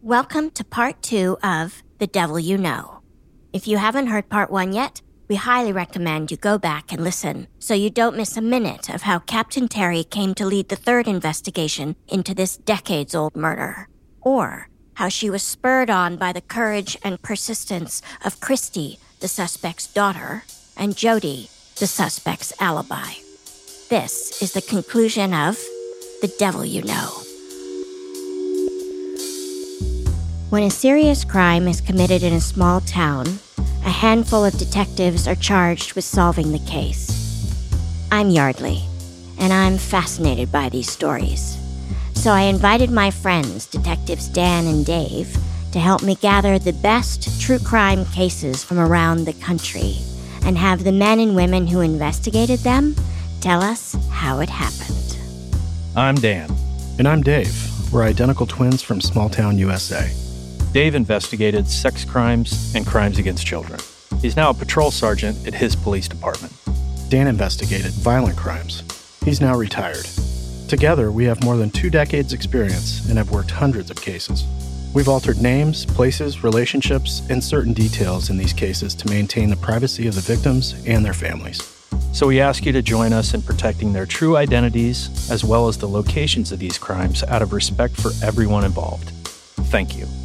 Welcome to part 2 of The Devil You Know. If you haven't heard part 1 yet, we highly recommend you go back and listen so you don't miss a minute of how Captain Terry came to lead the third investigation into this decades-old murder, or how she was spurred on by the courage and persistence of Christy, the suspect's daughter, and Jody, the suspect's alibi. This is the conclusion of The Devil You Know. When a serious crime is committed in a small town, a handful of detectives are charged with solving the case. I'm Yardley, and I'm fascinated by these stories. So I invited my friends, Detectives Dan and Dave, to help me gather the best true crime cases from around the country and have the men and women who investigated them tell us how it happened. I'm Dan. And I'm Dave. We're identical twins from small town USA. Dave investigated sex crimes and crimes against children. He's now a patrol sergeant at his police department. Dan investigated violent crimes. He's now retired. Together, we have more than 2 decades experience and have worked hundreds of cases. We've altered names, places, relationships, and certain details in these cases to maintain the privacy of the victims and their families. So we ask you to join us in protecting their true identities as well as the locations of these crimes out of respect for everyone involved. Thank you.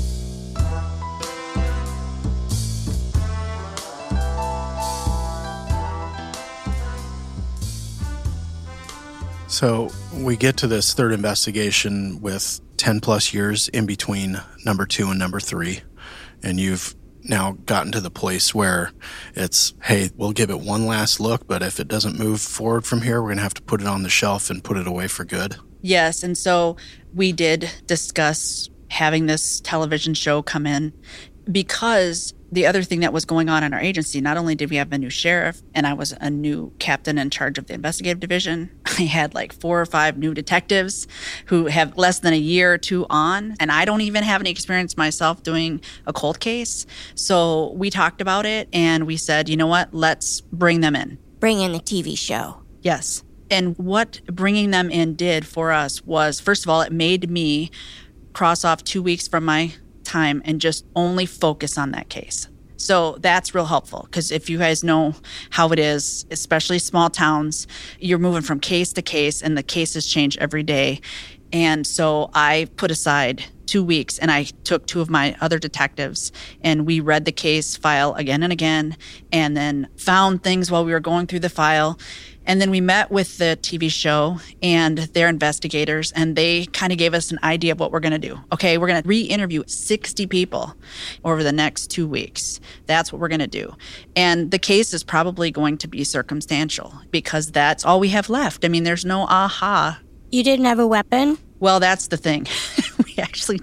So we get to this third investigation with 10 plus years in between number 2 and number 3. And you've now gotten to the place where it's, hey, we'll give it one last look, but if it doesn't move forward from here, we're going to have to put it on the shelf and put it away for good. Yes, and so we did discuss having this television show come in because the other thing that was going on in our agency, not only did we have a new sheriff and I was a new captain in charge of the investigative division, I had like 4 or 5 new detectives who have less than a year or 2 on, and I don't even have any experience myself doing a cold case. So we talked about it and we said, you know what, let's bring them in. Bring in the TV show. Yes. And what bringing them in did for us was, first of all, it made me cross off 2 weeks from my time and just only focus on that case. So that's real helpful because if you guys know how it is, especially small towns, you're moving from case to case and the cases change every day. And so I put aside 2 weeks and I took 2 of my other detectives and we read the case file again and again and then found things while we were going through the file. And then we met with the TV show and their investigators, and they kind of gave us an idea of what we're going to do. Okay, we're going to re-interview 60 people over the next 2 weeks. That's what we're going to do. And the case is probably going to be circumstantial because that's all we have left. I mean, there's no aha. You didn't have a weapon? Well, that's the thing. We actually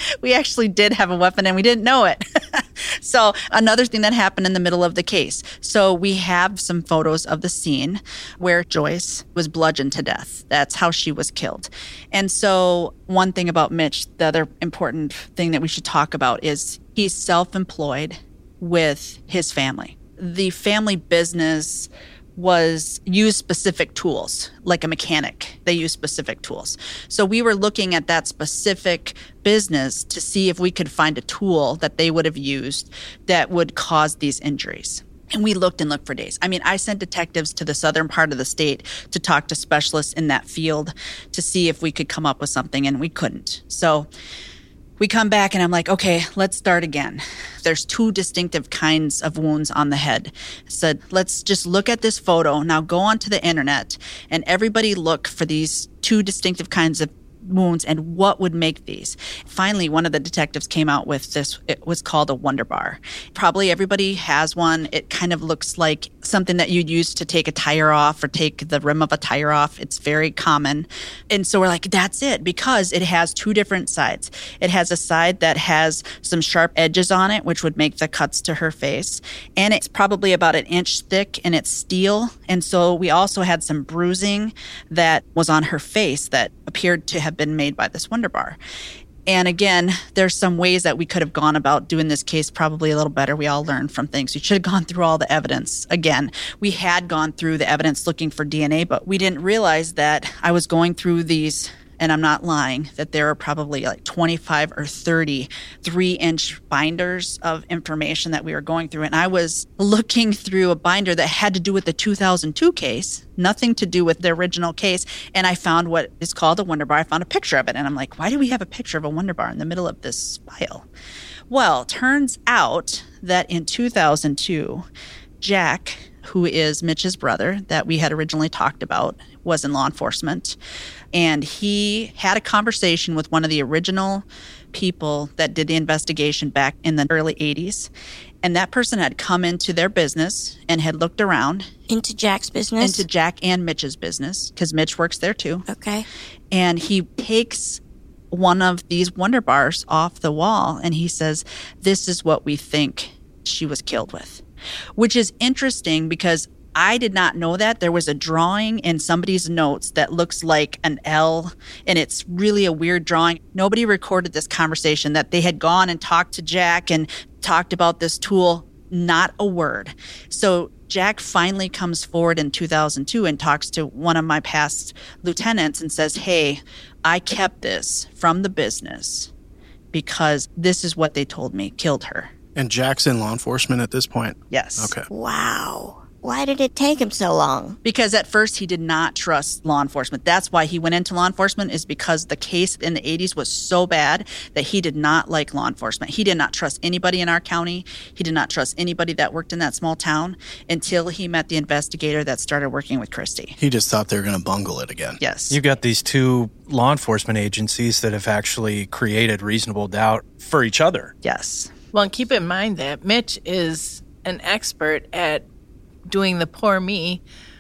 did have a weapon and we didn't know it. So another thing that happened in the middle of the case. So we have some photos of the scene where Joyce was bludgeoned to death. That's how she was killed. And so one thing about Mitch, the other important thing that we should talk about is he's self-employed with his family. The family business used specific tools, like a mechanic. They use specific tools. So we were looking at that specific business to see if we could find a tool that they would have used that would cause these injuries. And we looked and looked for days. I mean, I sent detectives to the southern part of the state to talk to specialists in that field to see if we could come up with something, and we couldn't. So we come back and I'm like, okay, let's start again. There's 2 distinctive kinds of wounds on the head. I said, let's just look at this photo. Now go onto the internet and everybody look for these 2 distinctive kinds of wounds and what would make these. Finally, one of the detectives came out with this. It was called a Wonder Bar. Probably everybody has one. It kind of looks like something that you'd use to take a tire off or take the rim of a tire off. It's very common. And so we're like, that's it, because it has 2 different sides. It has a side that has some sharp edges on it, which would make the cuts to her face. And it's probably about 1 inch thick and it's steel. And so we also had some bruising that was on her face that appeared to have been made by this Wonder Bar. And again, there's some ways that we could have gone about doing this case probably a little better. We all learned from things. We should have gone through all the evidence. Again, we had gone through the evidence looking for DNA, but we didn't realize that I was going through these and I'm not lying, that there are probably like 25 or 30 3-inch binders of information that we were going through. And I was looking through a binder that had to do with the 2002 case, nothing to do with the original case. And I found what is called a Wonder Bar. I found a picture of it. And I'm like, why do we have a picture of a Wonder Bar in the middle of this file? Well, turns out that in 2002, Jack, who is Mitch's brother that we had originally talked about, was in law enforcement. And he had a conversation with one of the original people that did the investigation back in the early 80s. And that person had come into their business and had looked around. Into Jack's business? Into Jack and Mitch's business, because Mitch works there too. Okay. And he takes one of these Wonder Bars off the wall and he says, "This is what we think she was killed with." Which is interesting because I did not know that. There was a drawing in somebody's notes that looks like an L, and it's really a weird drawing. Nobody recorded this conversation that they had gone and talked to Jack and talked about this tool. Not a word. So Jack finally comes forward in 2002 and talks to one of my past lieutenants and says, "Hey, I kept this from the business because this is what they told me killed her." And Jack's in law enforcement at this point? Yes. Okay. Wow. Why did it take him so long? Because at first he did not trust law enforcement. That's why he went into law enforcement, is because the case in the 80s was so bad that he did not like law enforcement. He did not trust anybody in our county. He did not trust anybody that worked in that small town until he met the investigator that started working with Christy. He just thought they were going to bungle it again. Yes. You've got these two law enforcement agencies that have actually created reasonable doubt for each other. Yes. Well, and keep in mind that Mitch is an expert at doing the poor me,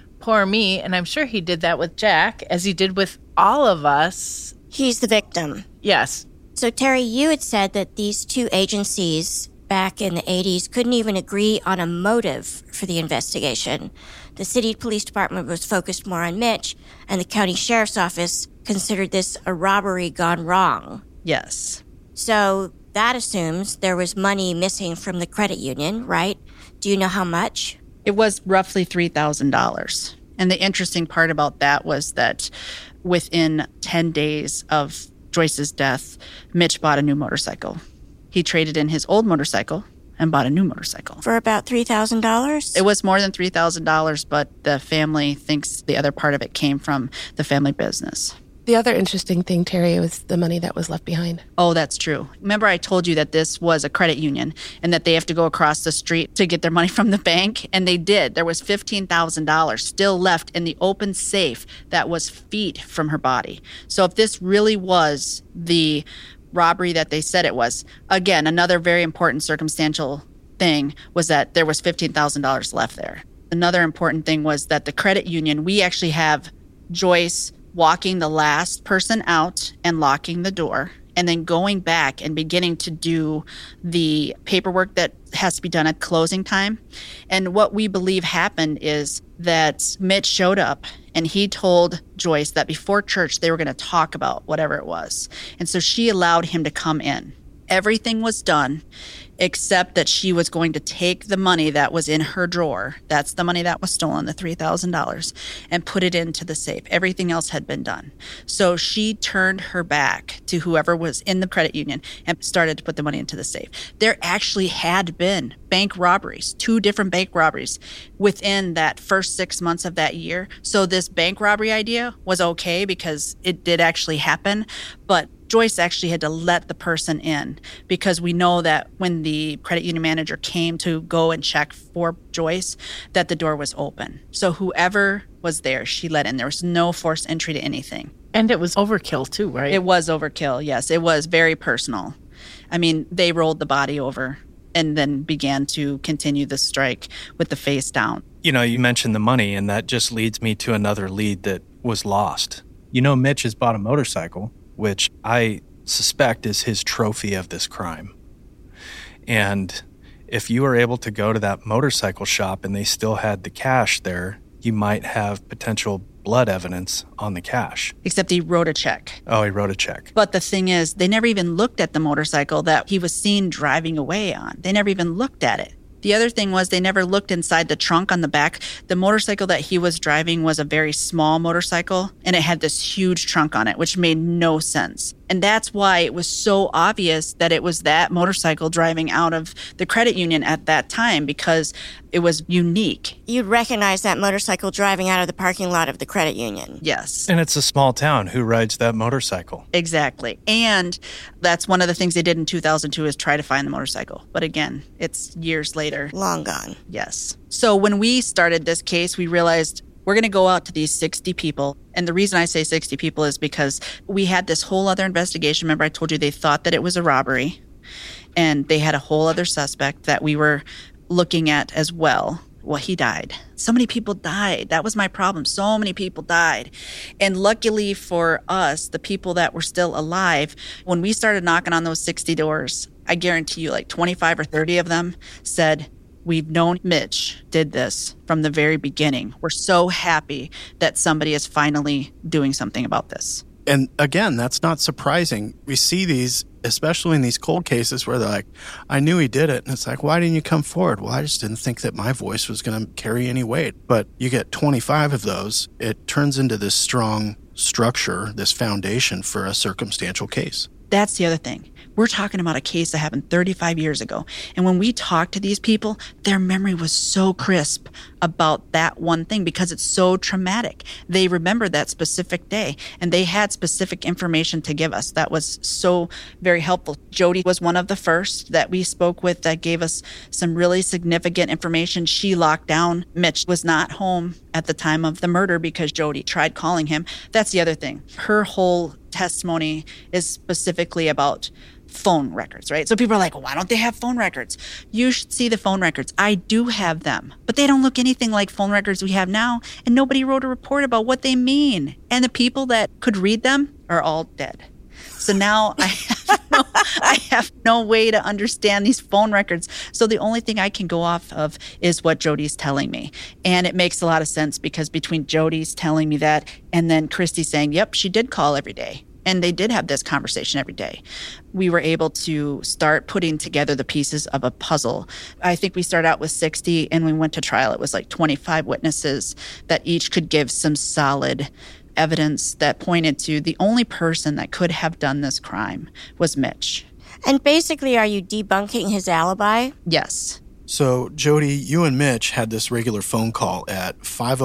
and I'm sure he did that with Jack, as he did with all of us. He's the victim. Yes. So, Terry, you had said that these two agencies back in the 80s couldn't even agree on a motive for the investigation. The city police department was focused more on Mitch, and the county sheriff's office considered this a robbery gone wrong. Yes. So that assumes there was money missing from the credit union, right? Do you know how much? It was roughly $3,000. And the interesting part about that was that within 10 days of Joyce's death, Mitch bought a new motorcycle. He traded in his old motorcycle and bought a new motorcycle. For about $3,000? It was more than $3,000, but the family thinks the other part of it came from the family business. The other interesting thing, Terry, was the money that was left behind. Oh, that's true. Remember I told you that this was a credit union and that they have to go across the street to get their money from the bank? And they did. There was $15,000 still left in the open safe that was feet from her body. So if this really was the robbery that they said it was, again, another very important circumstantial thing was that there was $15,000 left there. Another important thing was that the credit union, we actually have Joyce walking the last person out and locking the door, and then going back and beginning to do the paperwork that has to be done at closing time. And what we believe happened is that Mitch showed up and he told Joyce that before church they were going to talk about whatever it was. And so she allowed him to come in. Everything was done except that she was going to take the money that was in her drawer. That's the money that was stolen, the $3,000, and put it into the safe. Everything else had been done. So she turned her back to whoever was in the credit union and started to put the money into the safe. There actually had been bank robberies, 2 different bank robberies within that first 6 months of that year. So this bank robbery idea was okay because it did actually happen, but Joyce actually had to let the person in because we know that when the credit union manager came to go and check for Joyce, that the door was open. So whoever was there, she let in. There was no forced entry to anything. And it was overkill too, right? It was overkill, yes. It was very personal. I mean, they rolled the body over and then began to continue the strike with the face down. You know, you mentioned the money, and that just leads me to another lead that was lost. You know, Mitch has bought a motorcycle, which I suspect is his trophy of this crime. And if you were able to go to that motorcycle shop and they still had the cash there, you might have potential blood evidence on the cash. Except he wrote a check. Oh, he wrote a check. But the thing is, they never even looked at the motorcycle that he was seen driving away on. They never even looked at it. The other thing was they never looked inside the trunk on the back. The motorcycle that he was driving was a very small motorcycle, and it had this huge trunk on it, which made no sense. And that's why it was so obvious that it was that motorcycle driving out of the credit union at that time, because it was unique. You'd recognize that motorcycle driving out of the parking lot of the credit union. Yes. And it's a small town. Who rides that motorcycle? Exactly. And that's one of the things they did in 2002 is try to find the motorcycle. But again, it's years later. Long gone. Yes. So when we started this case, we realized we're going to go out to these 60 people. And the reason I say 60 people is because we had this whole other investigation. Remember, I told you they thought that it was a robbery. And they had a whole other suspect that we were looking at as well. Well, he died. So many people died. That was my problem. So many people died. And luckily for us, the people that were still alive, when we started knocking on those 60 doors, I guarantee you like 25 or 30 of them said, "We've known Mitch did this from the very beginning. We're so happy that somebody is finally doing something about this." And again, that's not surprising. We see these, especially in these cold cases where they're like, "I knew he did it." And it's like, "Why didn't you come forward?" "Well, I just didn't think that my voice was going to carry any weight." But you get 25 of those, it turns into this strong structure, this foundation for a circumstantial case. That's the other thing. We're talking about a case that happened 35 years ago. And when we talked to these people, their memory was so crisp about that one thing because it's so traumatic. They remember that specific day and they had specific information to give us. That was so very helpful. Jody was one of the first that we spoke with that gave us some really significant information. She locked down. Mitch was not home at the time of the murder because Jody tried calling him. That's the other thing. Her whole testimony is specifically about phone records, right? So people are like, why don't they have phone records? You should see the phone records. I do have them, but they don't look anything like phone records we have now. And nobody wrote a report about what they mean. And the people that could read them are all dead. So now I have no way to understand these phone records. So the only thing I can go off of is what Jody's telling me. And it makes a lot of sense because between Jody's telling me that and then Christy saying, yep, she did call every day. And they did have this conversation every day. We were able to start putting together the pieces of a puzzle. I think we started out with 60 and we went to trial. It was like 25 witnesses that each could give some solid evidence that pointed to the only person that could have done this crime was Mitch. And basically, are you debunking his alibi? Yes. So, Jody, you and Mitch had this regular phone call at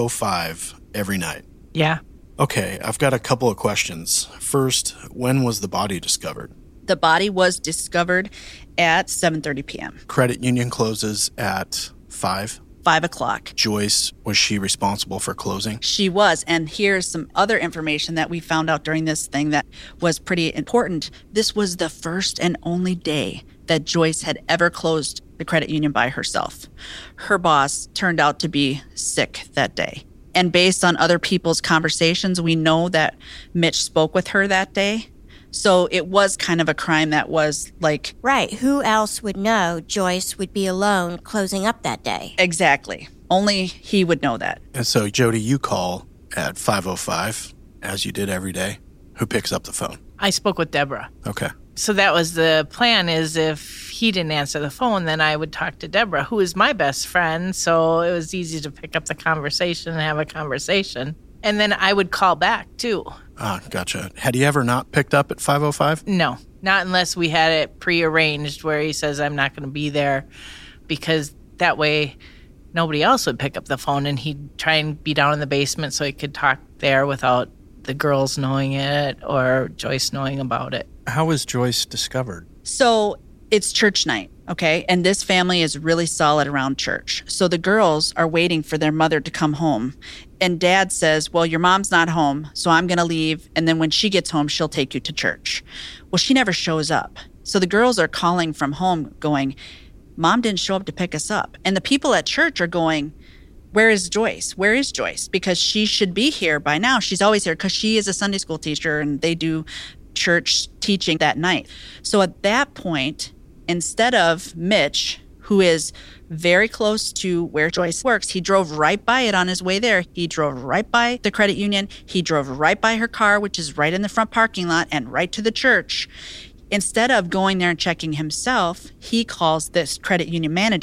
5:05 every night. Yeah. Okay, I've got a couple of questions. First, when was the body discovered? The body was discovered at 7:30 p.m. Credit union closes at 5. 5 o'clock. Joyce, was she responsible for closing? She was. And here's some other information that we found out during this thing that was pretty important. This was the first and only day that Joyce had ever closed the credit union by herself. Her boss turned out to be sick that day. And based on other people's conversations, we know that Mitch spoke with her that day. So it was kind of a crime that was like... Right. Who else would know Joyce would be alone closing up that day? Exactly. Only he would know that. And so, Jody, you call at 5:05, as you did every day. Who picks up the phone? I spoke with Deborah. Okay. So that was the plan, is if he didn't answer the phone, then I would talk to Deborah, who is my best friend. So it was easy to pick up the conversation and have a conversation. And then I would call back, too. Ah, gotcha. Had he ever not picked up at 5:05? No, not unless we had it prearranged where he says, I'm not going to be there, because that way nobody else would pick up the phone and he'd try and be down in the basement so he could talk there without the girls knowing it or Joyce knowing about it. How was Joyce discovered? So it's church night, okay? And this family is really solid around church. So the girls are waiting for their mother to come home. And Dad says, well, your mom's not home, so I'm going to leave. And then when she gets home, she'll take you to church. Well, she never shows up. So the girls are calling from home going, Mom didn't show up to pick us up. And the people at church are going, where is Joyce? Where is Joyce? Because she should be here by now. She's always here because she is a Sunday school teacher and they do church teaching that night. So at that point, instead of Mitch, who is very close to where Joyce works, he drove right by it on his way there. He drove right by the credit union. He drove right by her car, which is right in the front parking lot, and right to the church. Instead of going there and checking himself, he calls this credit union manager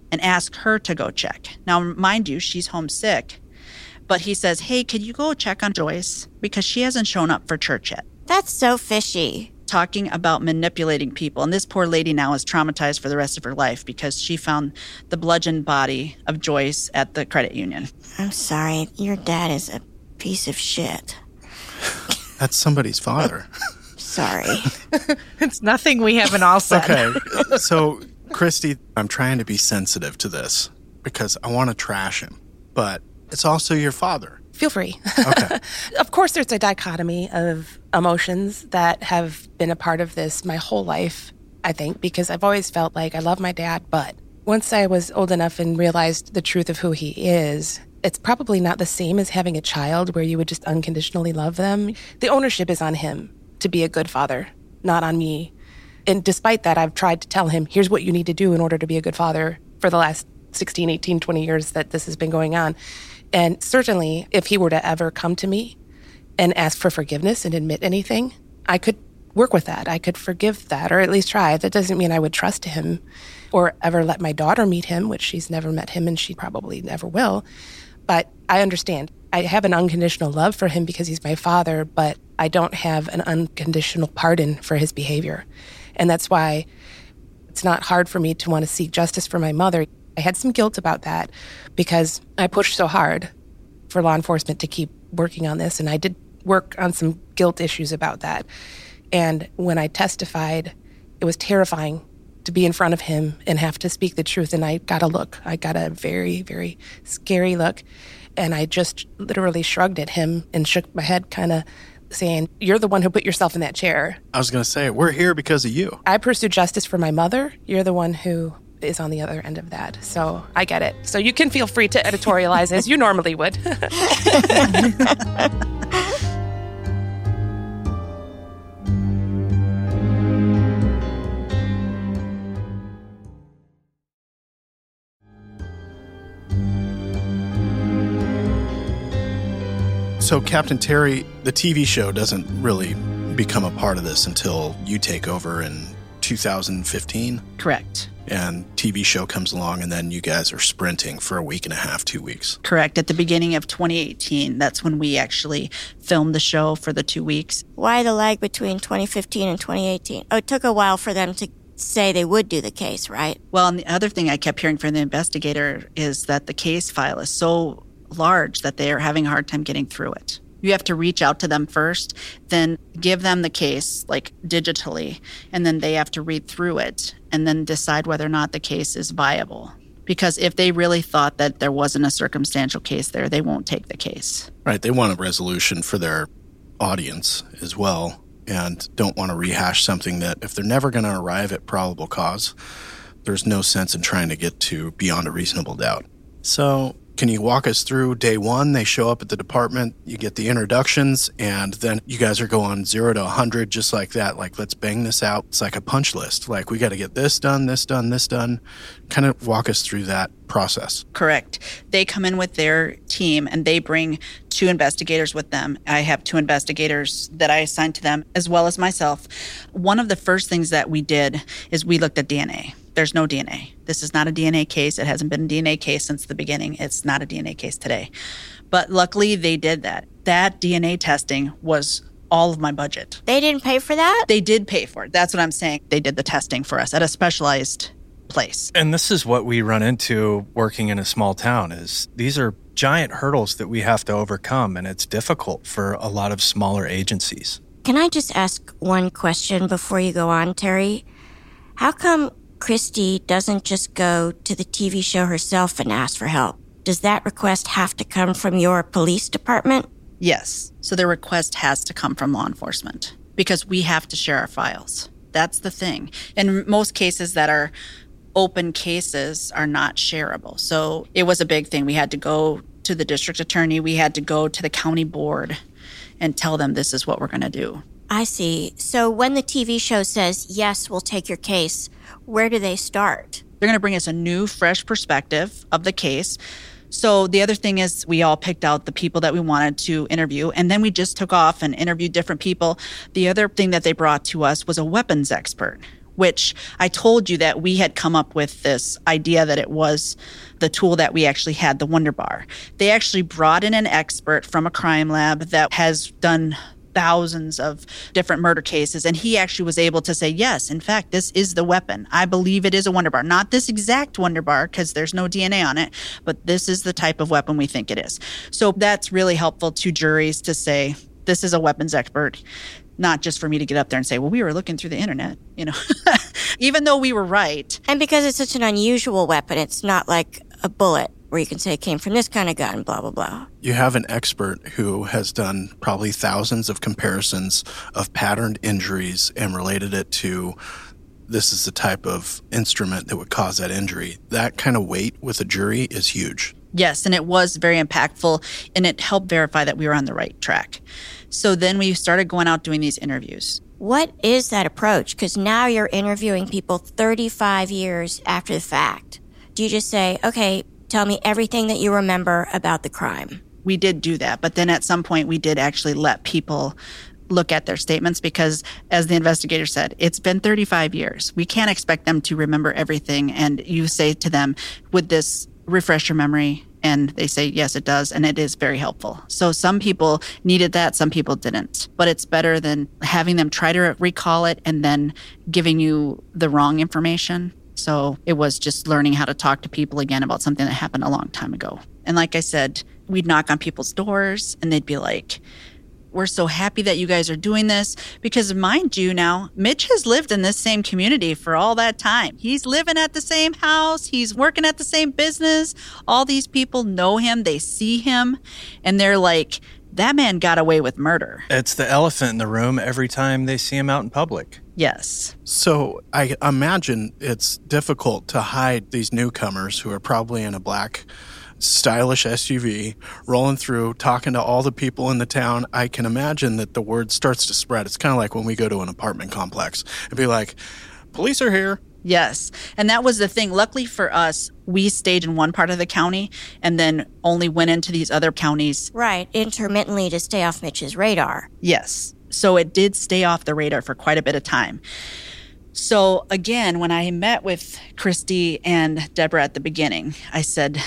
and ask her to go check. Now, mind you, she's homesick. But he says, hey, could you go check on Joyce? Because she hasn't shown up for church yet. That's so fishy. Talking about manipulating people. And this poor lady now is traumatized for the rest of her life because she found the bludgeoned body of Joyce at the credit union. I'm sorry. Your dad is a piece of shit. That's somebody's father. Sorry. It's nothing we haven't all said. Okay. So, Christy, I'm trying to be sensitive to this because I want to trash him. But it's also your father. Feel free. Okay. Of course, there's a dichotomy of emotions that have been a part of this my whole life, I think, because I've always felt like I love my dad, but once I was old enough and realized the truth of who he is, it's probably not the same as having a child where you would just unconditionally love them. The ownership is on him to be a good father, not on me. And despite that, I've tried to tell him, here's what you need to do in order to be a good father for the last 16, 18, 20 years that this has been going on. And certainly, if he were to ever come to me and ask for forgiveness and admit anything, I could work with that. I could forgive that, or at least try. That doesn't mean I would trust him or ever let my daughter meet him, which she's never met him and she probably never will. But I understand. I have an unconditional love for him because he's my father, but I don't have an unconditional pardon for his behavior. And that's why it's not hard for me to want to seek justice for my mother. I had some guilt about that because I pushed so hard for law enforcement to keep working on this, and I did work on some guilt issues about that. And when I testified, it was terrifying to be in front of him and have to speak the truth, and I got a look. I got a very, very scary look, and I just literally shrugged at him and shook my head, kind of saying, you're the one who put yourself in that chair. I was going to say, we're here because of you. I pursued justice for my mother. You're the one who is on the other end of that. So I get it. So you can feel free to editorialize as you normally would. So, Captain Terry, the TV show doesn't really become a part of this until you take over in 2015. Correct. And TV show comes along, and then you guys are sprinting for a week and a half, 2 weeks. Correct. At the beginning of 2018, that's when we actually filmed the show for the 2 weeks. Why the lag between 2015 and 2018? Oh, it took a while for them to say they would do the case, right? Well, and the other thing I kept hearing from the investigator is that the case file is so large that they are having a hard time getting through it. You have to reach out to them first, then give them the case, like digitally, and then they have to read through it and then decide whether or not the case is viable. Because if they really thought that there wasn't a circumstantial case there, they won't take the case. Right. They want a resolution for their audience as well, and don't want to rehash something that if they're never going to arrive at probable cause, there's no sense in trying to get to beyond a reasonable doubt. So can you walk us through day one? They show up at the department, you get the introductions, and then you guys are going 0 to 100 just like that. Like, let's bang this out. It's like a punch list. Like, we got to get this done, this done, this done. Kind of walk us through that process. Correct. They come in with their team and they bring 2 investigators with them. I have 2 investigators that I assigned to them as well as myself. One of the first things that we did is we looked at DNA. There's no DNA. This is not a DNA case. It hasn't been a DNA case since the beginning. It's not a DNA case today. But luckily, they did that. That DNA testing was all of my budget. They didn't pay for that? They did pay for it. That's what I'm saying. They did the testing for us at a specialized place. And this is what we run into working in a small town is these are giant hurdles that we have to overcome, and it's difficult for a lot of smaller agencies. Can I just ask one question before you go on, Terry? How come Christy doesn't just go to the TV show herself and ask for help? Does that request have to come from your police department? Yes. So the request has to come from law enforcement because we have to share our files. That's the thing. And most cases that are open cases are not shareable. So it was a big thing. We had to go to the district attorney. We had to go to the county board and tell them this is what we're going to do. I see. So when the TV show says, yes, we'll take your case, where do they start? They're going to bring us a new, fresh perspective of the case. So the other thing is we all picked out the people that we wanted to interview, and then we just took off and interviewed different people. The other thing that they brought to us was a weapons expert. which I told you that we had come up with this idea that it was the tool that we actually had, the Wonder Bar. They actually brought in an expert from a crime lab that has done thousands of different murder cases. And he actually was able to say, yes, in fact, this is the weapon. I believe it is a Wonder Bar. Not this exact Wonder Bar because there's no DNA on it, but this is the type of weapon we think it is. So that's really helpful to juries to say, this is a weapons expert, not just for me to get up there and say, well, we were looking through the internet, even though we were right. And because it's such an unusual weapon, it's not like a bullet where you can say it came from this kind of gun, blah, blah, blah. You have an expert who has done probably thousands of comparisons of patterned injuries and related it to this is the type of instrument that would cause that injury. That kind of weight with a jury is huge. Yes, and it was very impactful, and it helped verify that we were on the right track. So then we started going out doing these interviews. What is that approach? Because now you're interviewing people 35 years after the fact. Do you just say, okay, tell me everything that you remember about the crime? We did do that, but then at some point we did actually let people look at their statements because, as the investigator said, it's been 35 years. We can't expect them to remember everything. And you say to them, would this refresh your memory? And they say, yes, it does. And it is very helpful. So some people needed that, some people didn't. But it's better than having them try to recall it and then giving you the wrong information. So it was just learning how to talk to people again about something that happened a long time ago. And like I said, we'd knock on people's doors and they'd be like, we're so happy that you guys are doing this. Because mind you now, Mitch has lived in this same community for all that time. He's living at the same house. He's working at the same business. All these people know him. They see him. And they're like, that man got away with murder. It's the elephant in the room every time they see him out in public. Yes. So I imagine it's difficult to hide these newcomers who are probably in a black stylish SUV rolling through, talking to all the people in the town. I can imagine that the word starts to spread. It's kind of like when we go to an apartment complex and be like, police are here. Yes. And that was the thing. Luckily for us, we stayed in one part of the county and then only went into these other counties. Right. Intermittently to stay off Mitch's radar. Yes. So it did stay off the radar for quite a bit of time. So again, when I met with Christy and Deborah at the beginning, I said,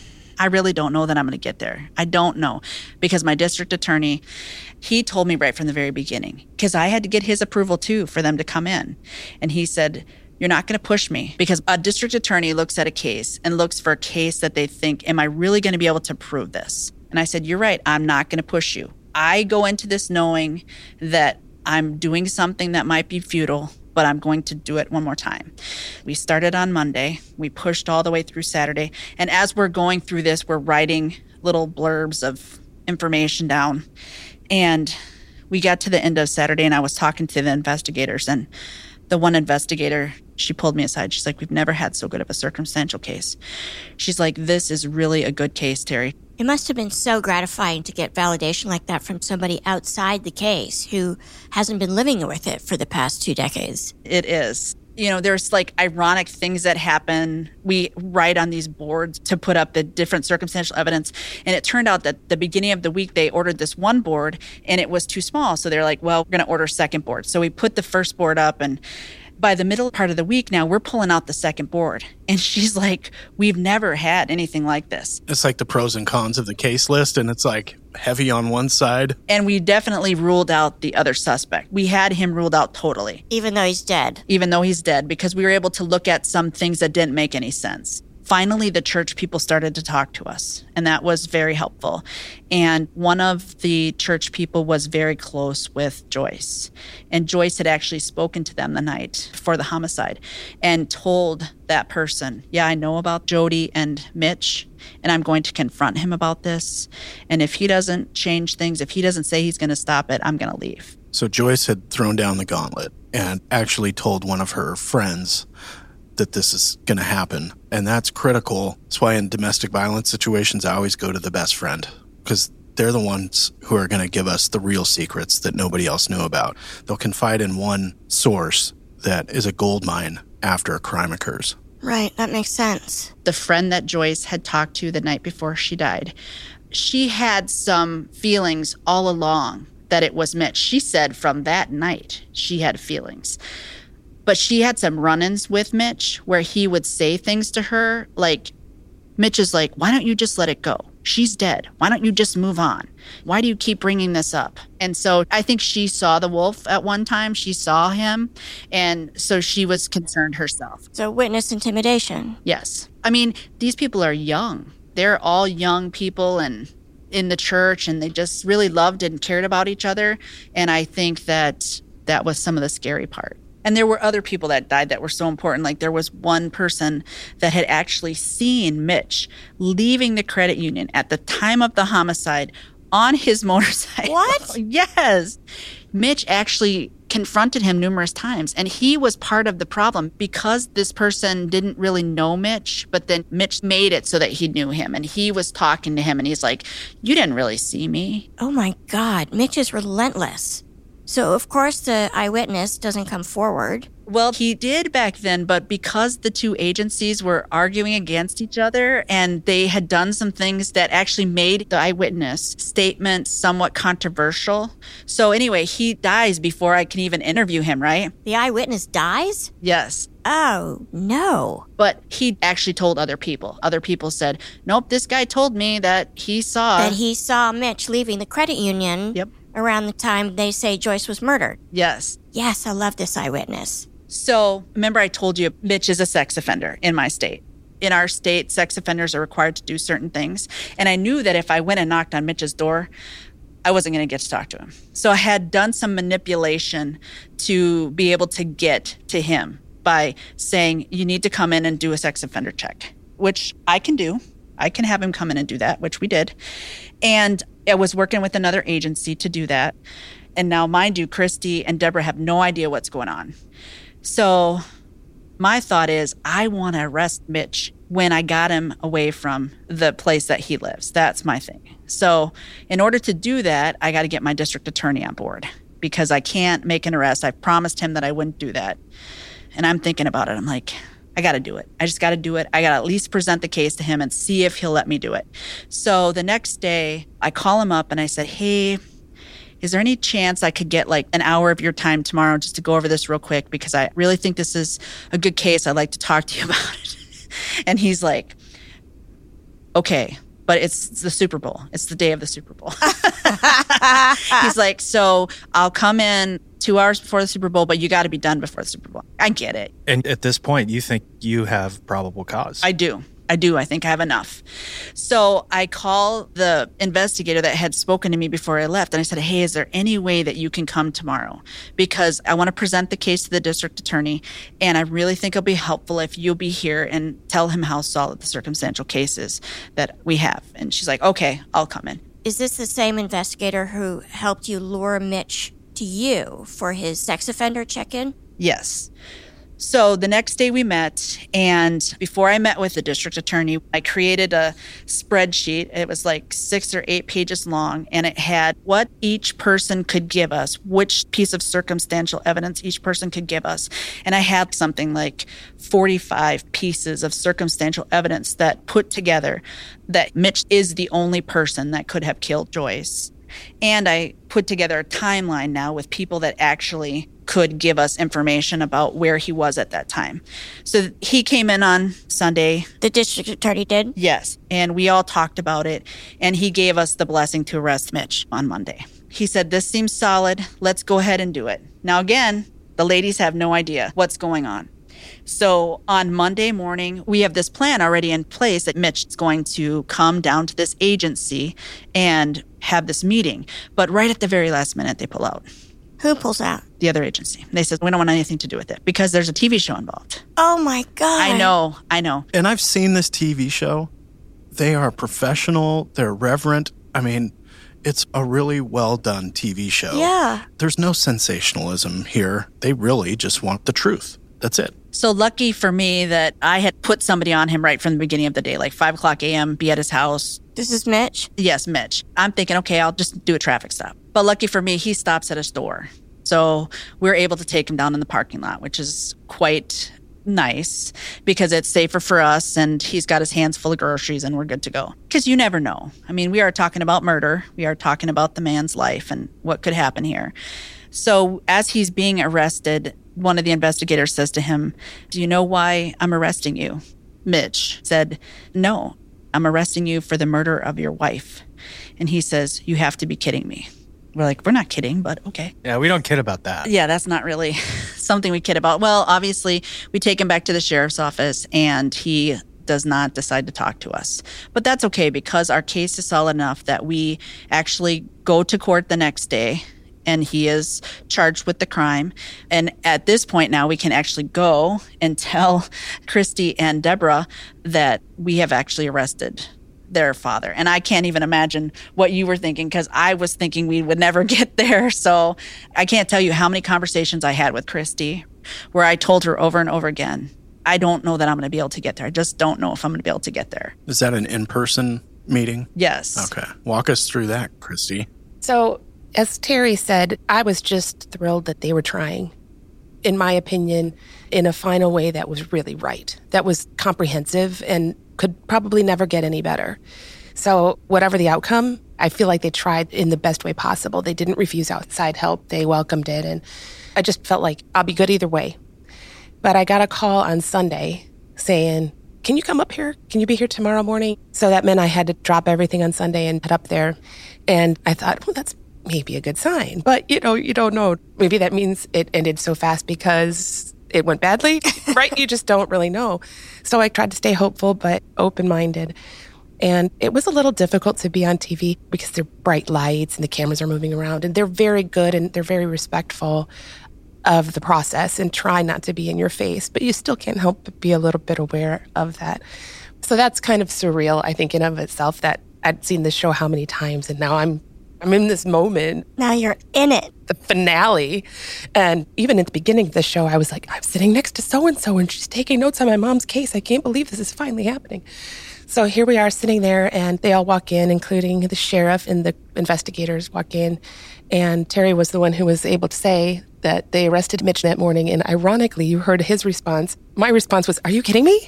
I really don't know that I'm going to get there. I don't know, because my district attorney, he told me right from the very beginning, because I had to get his approval too for them to come in. And he said, you're not going to push me, because a district attorney looks at a case and looks for a case that they think, am I really going to be able to prove this? And I said, you're right. I'm not going to push you. I go into this knowing that I'm doing something that might be futile, but I'm going to do it one more time. We started on Monday. We pushed all the way through Saturday. And as we're going through this, we're writing little blurbs of information down. And we got to the end of Saturday, and I was talking to the investigators. And the one investigator, she pulled me aside. She's like, we've never had so good of a circumstantial case. She's like, this is really a good case, Terry. It must have been so gratifying to get validation like that from somebody outside the case who hasn't been living with it for the past 2 decades. It is. There's like ironic things that happen. We write on these boards to put up the different circumstantial evidence. And it turned out that the beginning of the week, they ordered this one board and it was too small. So they're like, well, we're going to order a second board. So we put the first board up, and by the middle part of the week now, we're pulling out the second board. And she's like, we've never had anything like this. It's like the pros and cons of the case list, and it's like heavy on one side. And we definitely ruled out the other suspect. We had him ruled out totally. Even though he's dead. Even though he's dead, because we were able to look at some things that didn't make any sense. Finally, the church people started to talk to us, and that was very helpful. And one of the church people was very close with Joyce. And Joyce had actually spoken to them the night before the homicide and told that person, yeah, I know about Jody and Mitch, and I'm going to confront him about this. And if he doesn't change things, if he doesn't say he's going to stop it, I'm going to leave. So Joyce had thrown down the gauntlet and actually told one of her friends that this is going to happen. And that's critical. That's why in domestic violence situations, I always go to the best friend, because they're the ones who are going to give us the real secrets that nobody else knew about. They'll confide in one source that is a gold mine after a crime occurs. Right, that makes sense. The friend that Joyce had talked to the night before she died, she had some feelings all along that it was Mitch. She said from that night she had feelings. But she had some run-ins with Mitch where he would say things to her like, Mitch is like, why don't you just let it go? She's dead. Why don't you just move on? Why do you keep bringing this up? And so I think she saw the wolf at one time. She saw him. And so she was concerned herself. So witness intimidation. Yes. I mean, these people are young. They're all young people and in the church, and they just really loved and cared about each other. And I think that was some of the scary part. And there were other people that died that were so important. Like there was one person that had actually seen Mitch leaving the credit union at the time of the homicide on his motorcycle. What? Yes. Mitch actually confronted him numerous times, and he was part of the problem because this person didn't really know Mitch, but then Mitch made it so that he knew him, and he was talking to him, and he's like, you didn't really see me. Oh my God, Mitch is relentless. So, of course, the eyewitness doesn't come forward. Well, he did back then, but because the two agencies were arguing against each other and they had done some things that actually made the eyewitness statement somewhat controversial. So anyway, he dies before I can even interview him, right? The eyewitness dies? Yes. Oh, no. But he actually told other people. Other people said, nope, this guy told me that he saw Mitch leaving the credit union. Yep. Around the time they say Joyce was murdered. Yes. Yes, I love this eyewitness. So remember I told you Mitch is a sex offender in my state. In our state, sex offenders are required to do certain things. And I knew that if I went and knocked on Mitch's door, I wasn't going to get to talk to him. So I had done some manipulation to be able to get to him by saying, you need to come in and do a sex offender check, which I can do. I can have him come in and do that, which we did. And I was working with another agency to do that. And now, mind you, Christy and Deborah have no idea what's going on. So my thought is I want to arrest Mitch when I got him away from the place that he lives. That's my thing. So in order to do that, I got to get my district attorney on board because I can't make an arrest. I promised him that I wouldn't do that. And I'm thinking about it. I'm like, I got to do it. I just got to do it. I got to at least present the case to him and see if he'll let me do it. So the next day, I call him up and I said, hey, is there any chance I could get like an hour of your time tomorrow just to go over this real quick? Because I really think this is a good case. I'd like to talk to you about it. And he's like, okay, but it's the Super Bowl. It's the day of the Super Bowl. He's like, so I'll come in 2 hours before the Super Bowl, but you got to be done before the Super Bowl. I get it. And at this point, you think you have probable cause? I do. I think I have enough. So I call the investigator that had spoken to me before I left, and I said, hey, is there any way that you can come tomorrow? Because I want to present the case to the district attorney, and I really think it'll be helpful if you'll be here and tell him how solid the circumstantial case is that we have. And she's like, okay, I'll come in. Is this the same investigator who helped you lure Mitch to you for his sex offender check-in? Yes. So the next day we met, and before I met with the district attorney, I created a spreadsheet. It was like 6 or 8 pages long, and it had what each person could give us, which piece of circumstantial evidence each person could give us. And I had something like 45 pieces of circumstantial evidence that put together that Mitch is the only person that could have killed Joyce. And I put together a timeline now with people that actually could give us information about where he was at that time. So he came in on Sunday. The district attorney did? Yes. And we all talked about it. And he gave us the blessing to arrest Mitch on Monday. He said, this seems solid. Let's go ahead and do it. Now, again, the ladies have no idea what's going on. So on Monday morning, we have this plan already in place that Mitch is going to come down to this agency and have this meeting. But right at the very last minute, they pull out. Who pulls out? The other agency. They said, we don't want anything to do with it because there's a TV show involved. Oh, my God. I know. And I've seen this TV show. They are professional. They're reverent. I mean, it's a really well-done TV show. Yeah. There's no sensationalism here. They really just want the truth. That's it. So lucky for me that I had put somebody on him right from the beginning of the day, like 5 o'clock a.m., be at his house. This is Mitch? Yes, Mitch. I'm thinking, okay, I'll just do a traffic stop. But lucky for me, he stops at a store. So we're able to take him down in the parking lot, which is quite nice because it's safer for us and he's got his hands full of groceries and we're good to go. Because you never know. I mean, we are talking about murder. We are talking about the man's life and what could happen here. So as he's being arrested, One of the investigators says to him, "Do you know why I'm arresting you?" Mitch said, "No, I'm arresting you for the murder of your wife." And he says, "You have to be kidding me." We're like, "We're not kidding, but okay." Yeah, we don't kid about that. Yeah, that's not really something we kid about. Well, obviously, we take him back to the sheriff's office and he does not decide to talk to us. But that's okay because our case is solid enough that we actually go to court the next day and he is charged with the crime. And at this point now, we can actually go and tell Christy and Deborah that we have actually arrested their father. And I can't even imagine what you were thinking because I was thinking we would never get there. So I can't tell you how many conversations I had with Christy where I told her over and over again, I don't know that I'm going to be able to get there. I just don't know if I'm going to be able to get there. Is that an in-person meeting? Yes. Okay. Walk us through that, Christy. So, as Terry said, I was just thrilled that they were trying. In my opinion, in a final way that was really right, that was comprehensive and could probably never get any better. So whatever the outcome, I feel like they tried in the best way possible. They didn't refuse outside help. They welcomed it. And I just felt like I'll be good either way. But I got a call on Sunday saying, "Can you come up here? Can you be here tomorrow morning?" So that meant I had to drop everything on Sunday and head up there. And I thought, well, that's maybe a good sign. But, you don't know. Maybe that means it ended so fast because it went badly, right? You just don't really know. So I tried to stay hopeful, but open-minded. And it was a little difficult to be on TV because they're bright lights and the cameras are moving around. And they're very good and they're very respectful of the process and try not to be in your face. But you still can't help but be a little bit aware of that. So that's kind of surreal, I think, in of itself, that I'd seen this show how many times and now I'm in this moment. Now you're in it. The finale. And even at the beginning of the show, I was like, I'm sitting next to so-and-so and she's taking notes on my mom's case. I can't believe this is finally happening. So here we are sitting there and they all walk in, including the sheriff and the investigators walk in. And Terry was the one who was able to say that they arrested Mitch that morning. And ironically, you heard his response. My response was, "Are you kidding me?"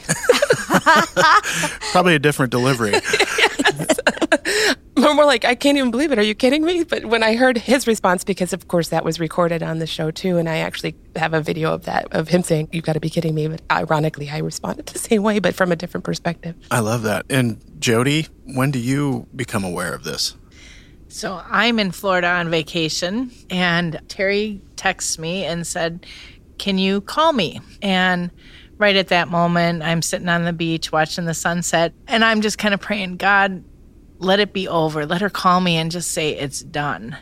Probably a different delivery. More like, "I can't even believe it. Are you kidding me?" But when I heard his response, because of course that was recorded on the show too, and I actually have a video of that, of him saying, "You've got to be kidding me." But ironically, I responded the same way, but from a different perspective. I love that. And Jody, when do you become aware of this? So I'm in Florida on vacation, and Terry texts me and said, "Can you call me?" And right at that moment, I'm sitting on the beach watching the sunset, and I'm just kind of praying, God, let it be over. Let her call me and just say it's done.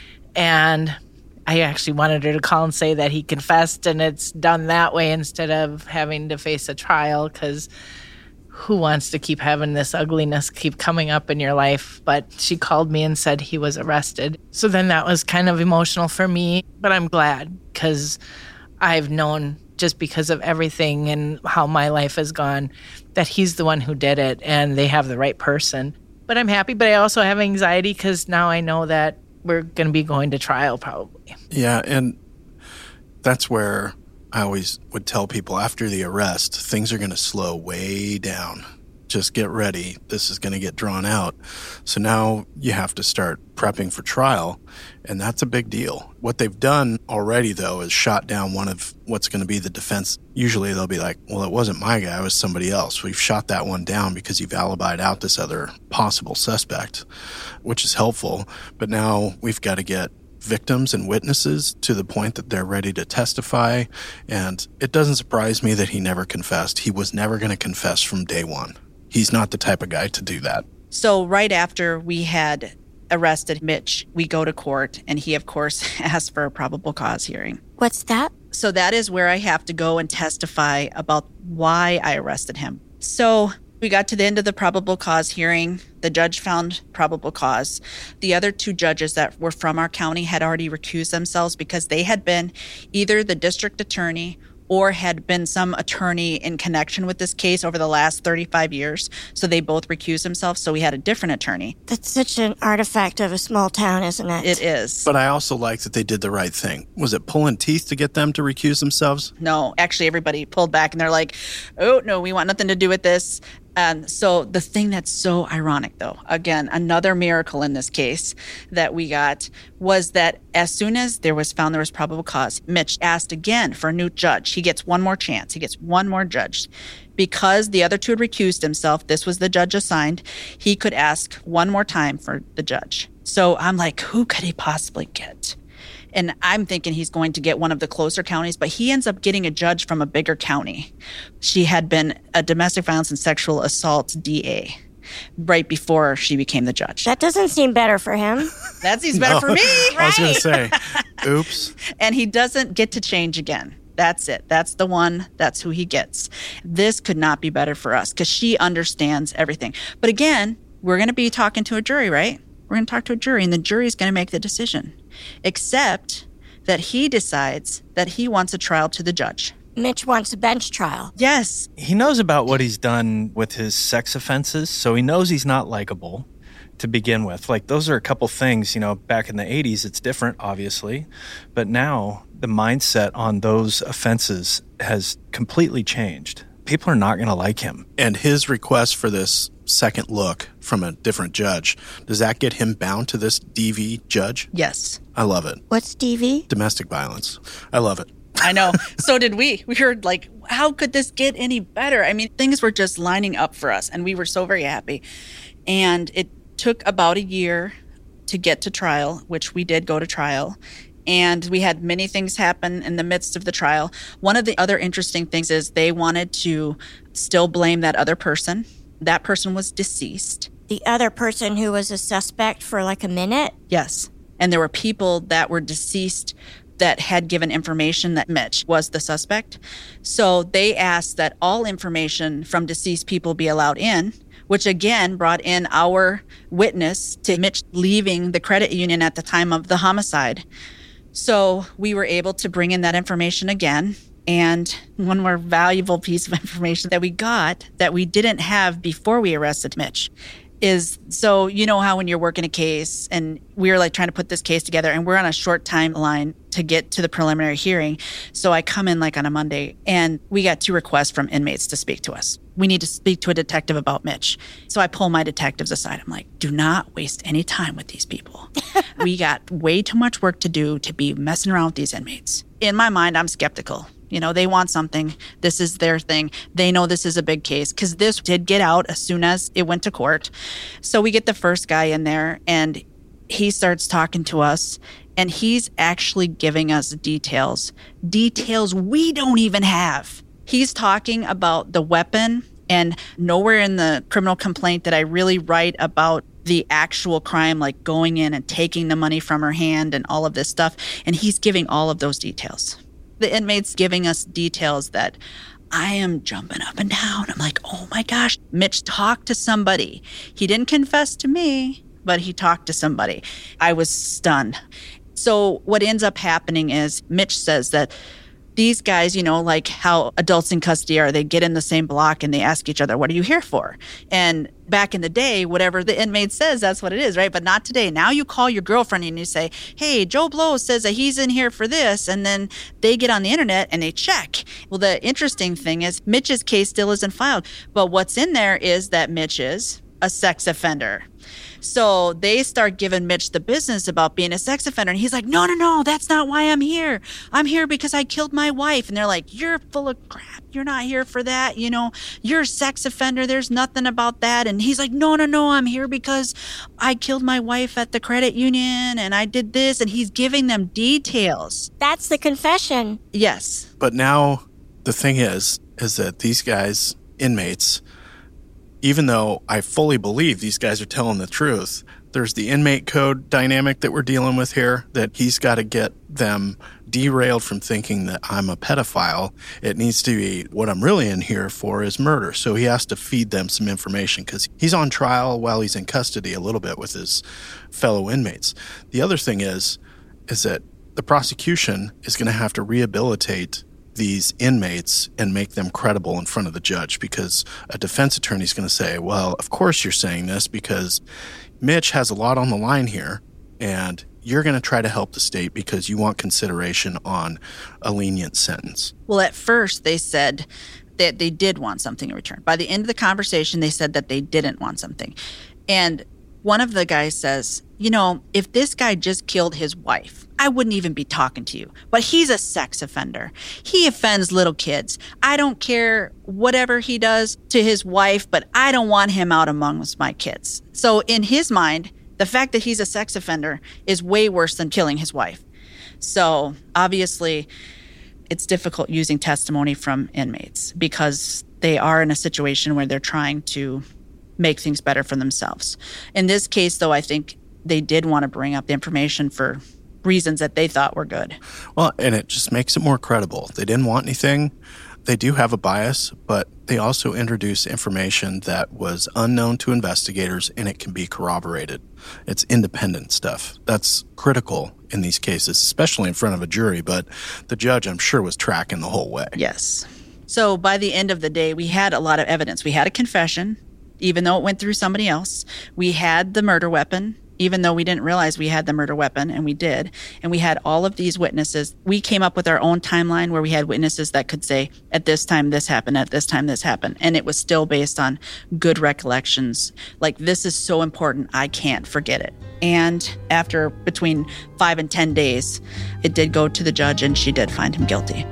And I actually wanted her to call and say that he confessed and it's done that way instead of having to face a trial, because who wants to keep having this ugliness keep coming up in your life? But she called me and said he was arrested. So then that was kind of emotional for me, but I'm glad because I've known, just because of everything and how my life has gone, that he's the one who did it and they have the right person. But I'm happy, but I also have anxiety because now I know that we're going to be going to trial probably. Yeah, and that's where I always would tell people after the arrest, things are going to slow way down. Just get ready. This is going to get drawn out. So now you have to start prepping for trial, and that's a big deal. What they've done already, though, is shot down one of what's going to be the defense. Usually they'll be like, well, it wasn't my guy, it was somebody else. We've shot that one down because you've alibied out this other possible suspect, which is helpful. But now we've got to get victims and witnesses to the point that they're ready to testify. And it doesn't surprise me that he never confessed. He was never going to confess from day one. He's not the type of guy to do that. So right after we had arrested Mitch, we go to court, and he, of course, asked for a probable cause hearing. What's that? So that is where I have to go and testify about why I arrested him. So we got to the end of the probable cause hearing. The judge found probable cause. The other two judges that were from our county had already recused themselves because they had been either the district attorney or had been some attorney in connection with this case over the last 35 years. So they both recused themselves. So we had a different attorney. That's such an artifact of a small town, isn't it? It is. But I also like that they did the right thing. Was it pulling teeth to get them to recuse themselves? No, actually everybody pulled back and they're like, oh, no, we want nothing to do with this. And so the thing that's so ironic, though, again, another miracle in this case that we got was that as soon as there was probable cause, Mitch asked again for a new judge. He gets one more chance. He gets one more judge. Because the other two had recused himself, this was the judge assigned, he could ask one more time for the judge. So I'm like, who could he possibly get? And I'm thinking he's going to get one of the closer counties, but he ends up getting a judge from a bigger county. She had been a domestic violence and sexual assault DA right before she became the judge. That doesn't seem better for him. That seems better for me, right? I was going to say, oops. And he doesn't get to change again. That's it. That's the one. That's who he gets. This could not be better for us because she understands everything. But again, we're going to be talking to a jury, right? We're going to talk to a jury, and the jury's going to make the decision. Except that he decides that he wants a trial to the judge. Mitch wants a bench trial. Yes. He knows about what he's done with his sex offenses, so he knows he's not likable to begin with. Like, those are a couple things, back in the 80s, it's different, obviously. But now the mindset on those offenses has completely changed. People are not going to like him. And his request for this second look from a different judge, does that get him bound to this DV judge? Yes. I love it. What's DV? Domestic violence. I love it. I know. So did we. We heard like, how could this get any better? I mean, things were just lining up for us, and we were so very happy. And it took about a year to get to trial, which we did go to trial. And we had many things happen in the midst of the trial. One of the other interesting things is they wanted to still blame that other person. That person was deceased. The other person who was a suspect for like a minute? Yes. And there were people that were deceased that had given information that Mitch was the suspect. So they asked that all information from deceased people be allowed in, which again brought in our witness to Mitch leaving the credit union at the time of the homicide. So we were able to bring in that information again. And one more valuable piece of information that we got that we didn't have before we arrested Mitch is, so you know how when you're working a case and we're like trying to put this case together and we're on a short timeline to get to the preliminary hearing. So I come in like on a Monday and we got 2 requests from inmates to speak to us. We need to speak to a detective about Mitch. So I pull my detectives aside. I'm like, do not waste any time with these people. We got way too much work to do to be messing around with these inmates. In my mind, I'm skeptical. They want something. This is their thing. They know this is a big case because this did get out as soon as it went to court. So we get the first guy in there and he starts talking to us and he's actually giving us details we don't even have. He's talking about the weapon, and nowhere in the criminal complaint did I really write about the actual crime, like going in and taking the money from her hand and all of this stuff. And he's giving all of those details. The inmate's giving us details that I am jumping up and down. I'm like, oh my gosh, Mitch talked to somebody. He didn't confess to me, but he talked to somebody. I was stunned. So what ends up happening is Mitch says that these guys, like how adults in custody are, they get in the same block and they ask each other, what are you here for? And back in the day, whatever the inmate says, that's what it is, right? But not today. Now you call your girlfriend and you say, hey, Joe Blow says that he's in here for this. And then they get on the internet and they check. Well, the interesting thing is Mitch's case still isn't filed. But what's in there is that Mitch is a sex offender. So they start giving Mitch the business about being a sex offender. And he's like, no, that's not why I'm here. I'm here because I killed my wife. And they're like, you're full of crap. You're not here for that. You're a sex offender. There's nothing about that. And he's like, no, I'm here because I killed my wife at the credit union and I did this. And he's giving them details. That's the confession. Yes. But now the thing is that these guys, inmates, even though I fully believe these guys are telling the truth, there's the inmate code dynamic that we're dealing with here, that he's got to get them derailed from thinking that I'm a pedophile. It needs to be what I'm really in here for is murder. So he has to feed them some information because he's on trial while he's in custody a little bit with his fellow inmates. The other thing is that the prosecution is going to have to rehabilitate these inmates and make them credible in front of the judge, because a defense attorney is going to say, well, of course you're saying this because Mitch has a lot on the line here and you're going to try to help the state because you want consideration on a lenient sentence. Well, at first they said that they did want something in return. By the end of the conversation, they said that they didn't want something. And one of the guys says, you know, if this guy just killed his wife, I wouldn't even be talking to you. But he's a sex offender. He offends little kids. I don't care whatever he does to his wife, but I don't want him out amongst my kids. So in his mind, the fact that he's a sex offender is way worse than killing his wife. So obviously, it's difficult using testimony from inmates because they are in a situation where they're trying to make things better for themselves. In this case, though, I think they did want to bring up the information for reasons that they thought were good. Well, and it just makes it more credible. They didn't want anything. They do have a bias, but they also introduce information that was unknown to investigators, and it can be corroborated. It's independent stuff. That's critical in these cases, especially in front of a jury, but the judge, I'm sure, was tracking the whole way. Yes. So by the end of the day, we had a lot of evidence. We had a confession, even though it went through somebody else. We had the murder weapon, even though we didn't realize we had the murder weapon, and we did. And we had all of these witnesses. We came up with our own timeline where we had witnesses that could say, at this time this happened, at this time this happened. And it was still based on good recollections. Like, this is so important, I can't forget it. And after between 5 and 10 days, it did go to the judge, and she did find him guilty.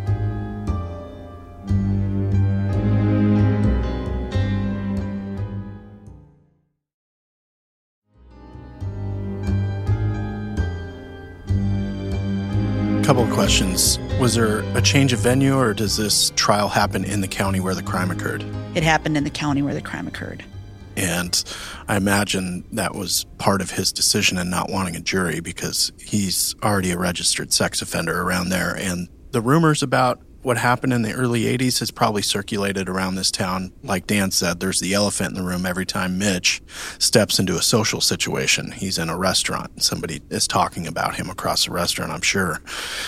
Couple of questions. Was there a change of venue, or does this trial happen in the county where the crime occurred? It happened in the county where the crime occurred. And I imagine that was part of his decision in not wanting a jury because he's already a registered sex offender around there. And the rumors about what happened in the early 80s has probably circulated around this town. Like Dan said, there's the elephant in the room every time Mitch steps into a social situation. He's in a restaurant. Somebody is talking about him across the restaurant, I'm sure.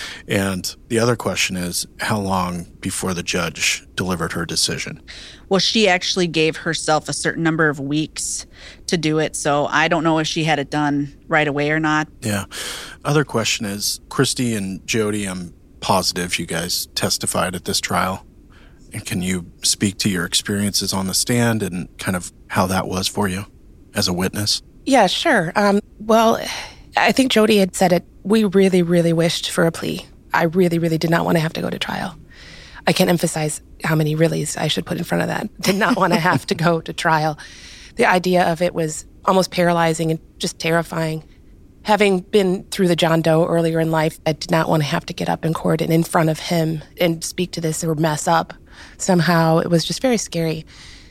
And the other question is, how long before the judge delivered her decision? Well, she actually gave herself a certain number of weeks to do it. So I don't know if she had it done right away or not. Yeah. Other question is, Christy and Jody, I'm positive you guys testified at this trial. And can you speak to your experiences on the stand and kind of how that was for you as a witness? Yeah, sure. Well, I think Jody had said it. We really, really wished for a plea. I really, really did not want to have to go to trial. I can't emphasize how many reallys I should put in front of that. Did not want to have to go to trial. The idea of it was almost paralyzing and just terrifying. Having been through the John Doe earlier in life, I did not want to have to get up in court and in front of him and speak to this or mess up somehow. It was just very scary.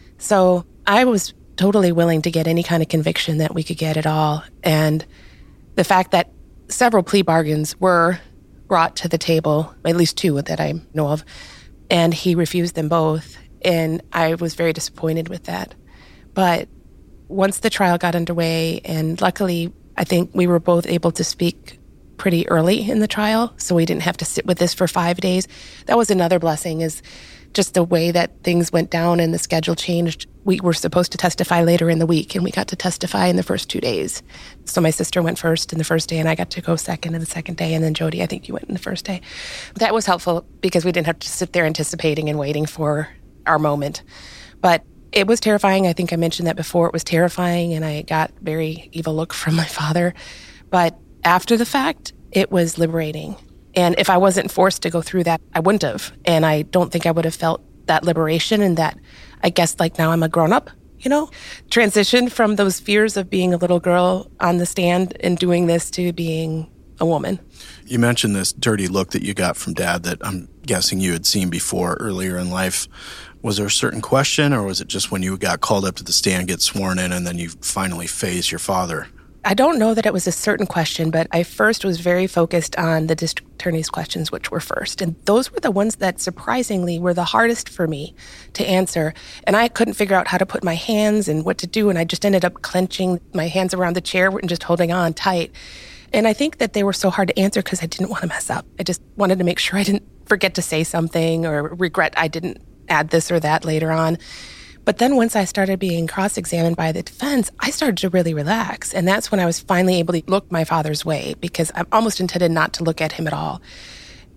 So I was totally willing to get any kind of conviction that we could get at all. And the fact that several plea bargains were brought to the table, at least 2 that I know of, and he refused them both. And I was very disappointed with that. But once the trial got underway, and luckily, I think we were both able to speak pretty early in the trial, so we didn't have to sit with this for 5 days. That was another blessing, is just the way that things went down and the schedule changed. We were supposed to testify later in the week, and we got to testify in the first 2 days. So my sister went first in the first day, and I got to go second in the second day, and then Jody, I think you went in the first day. That was helpful because we didn't have to sit there anticipating and waiting for our moment. But it was terrifying. I think I mentioned that before. It was terrifying, and I got a very evil look from my father. But after the fact, it was liberating. And if I wasn't forced to go through that, I wouldn't have. And I don't think I would have felt that liberation, and that, I guess, like, now I'm a grown-up, you know? Transition from those fears of being a little girl on the stand and doing this to being a woman. You mentioned this dirty look that you got from Dad that I'm guessing you had seen before earlier in life. Was there a certain question, or was it just when you got called up to the stand, get sworn in, and then you finally faced your father? I don't know that it was a certain question, but I first was very focused on the district attorney's questions, which were first. And those were the ones that surprisingly were the hardest for me to answer. And I couldn't figure out how to put my hands and what to do. And I just ended up clenching my hands around the chair and just holding on tight. And I think that they were so hard to answer because I didn't want to mess up. I just wanted to make sure I didn't forget to say something or regret I didn't add this or that later on. But then once I started being cross-examined by the defense, I started to really relax. And that's when I was finally able to look my father's way, because I almost intended not to look at him at all.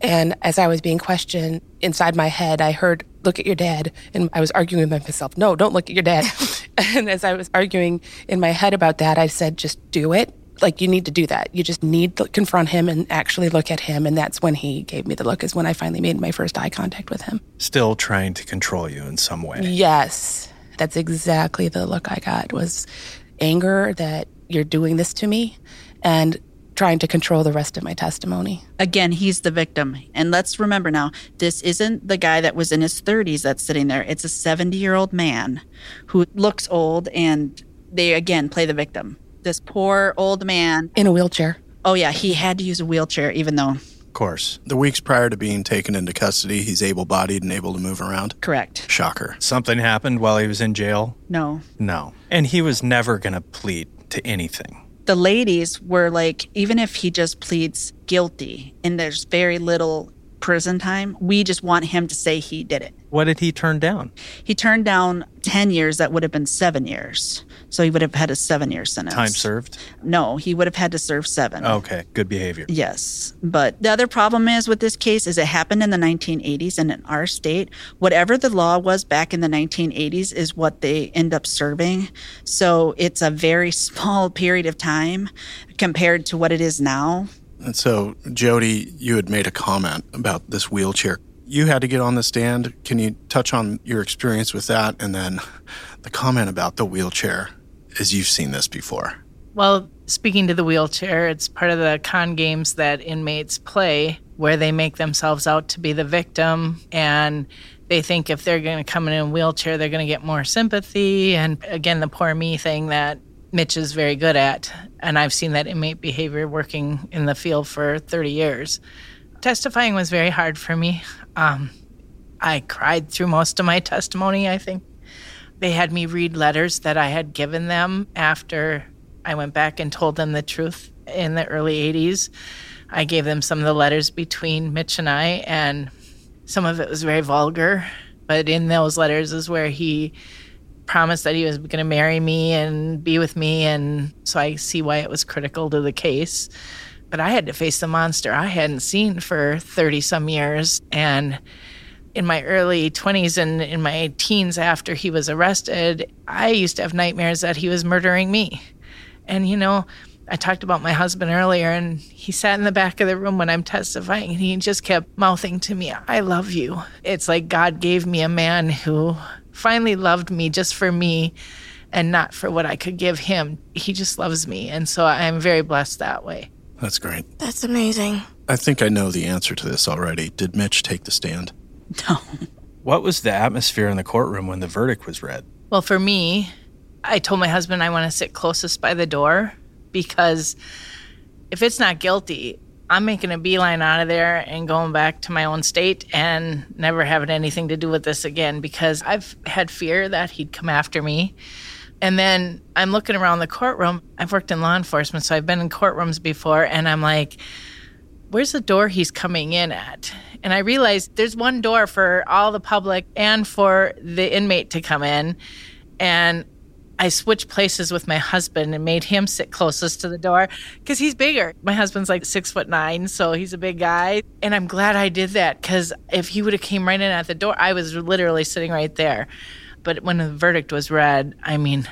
And as I was being questioned inside my head, I heard, "Look at your dad." And I was arguing with myself, "No, don't look at your dad." And as I was arguing in my head about that, I said, "Just do it. Like, you need to do that. You just need to confront him and actually look at him." And that's when he gave me the look, is when I finally made my first eye contact with him. Still trying to control you in some way. Yes. That's exactly the look I got, was anger that you're doing this to me, and trying to control the rest of my testimony. Again, he's the victim. And let's remember now, this isn't the guy that was in his 30s that's sitting there. It's a 70-year-old man who looks old, and they, again, play the victim. This poor old man. In a wheelchair. Oh, yeah, he had to use a wheelchair, even though. Of course. The weeks prior to being taken into custody, he's able-bodied and able to move around. Correct. Shocker. Something happened while he was in jail? No. No. And he was never going to plead to anything. The ladies were like, even if he just pleads guilty and there's very little prison time, we just want him to say he did it. What did he turn down? He turned down 10 years. That would have been 7 years. So he would have had a 7-year sentence. Time served? No, he would have had to serve 7. Okay, good behavior. Yes. But the other problem is with this case is it happened in the 1980s, and in our state, whatever the law was back in the 1980s is what they end up serving. So it's a very small period of time compared to what it is now. And so, Jody, you had made a comment about this wheelchair. You had to get on the stand. Can you touch on your experience with that? And then the comment about the wheelchair, as you've seen this before. Well, speaking to the wheelchair, it's part of the con games that inmates play where they make themselves out to be the victim, and they think if they're going to come in a wheelchair, they're going to get more sympathy. And again, the poor me thing that Mitch is very good at. And I've seen that inmate behavior working in the field for 30 years. Testifying was very hard for me. I cried through most of my testimony, I think. They had me read letters that I had given them after I went back and told them the truth in the early 80s. I gave them some of the letters between Mitch and I, and some of it was very vulgar. But in those letters is where he promised that he was going to marry me and be with me, and so I see why it was critical to the case. But I had to face the monster I hadn't seen for 30-some years. And in my early 20s and in my teens after he was arrested, I used to have nightmares that he was murdering me. And, you know, I talked about my husband earlier, and he sat in the back of the room when I'm testifying, and he just kept mouthing to me, "I love you." It's like God gave me a man who finally loved me just for me and not for what I could give him. He just loves me. And so I'm very blessed that way. That's great. That's amazing. I think I know the answer to this already. Did Mitch take the stand? No. What was the atmosphere in the courtroom when the verdict was read? Well, for me, I told my husband I want to sit closest by the door, because if it's not guilty, I'm making a beeline out of there and going back to my own state and never having anything to do with this again, because I've had fear that he'd come after me. And then I'm looking around the courtroom. I've worked in law enforcement, so I've been in courtrooms before, and I'm like, where's the door he's coming in at? And I realized there's one door for all the public and for the inmate to come in. And I switched places with my husband and made him sit closest to the door because he's bigger. My husband's like 6'9", so he's a big guy. And I'm glad I did that, because if he would have came right in at the door, I was literally sitting right there. But when the verdict was read, I mean,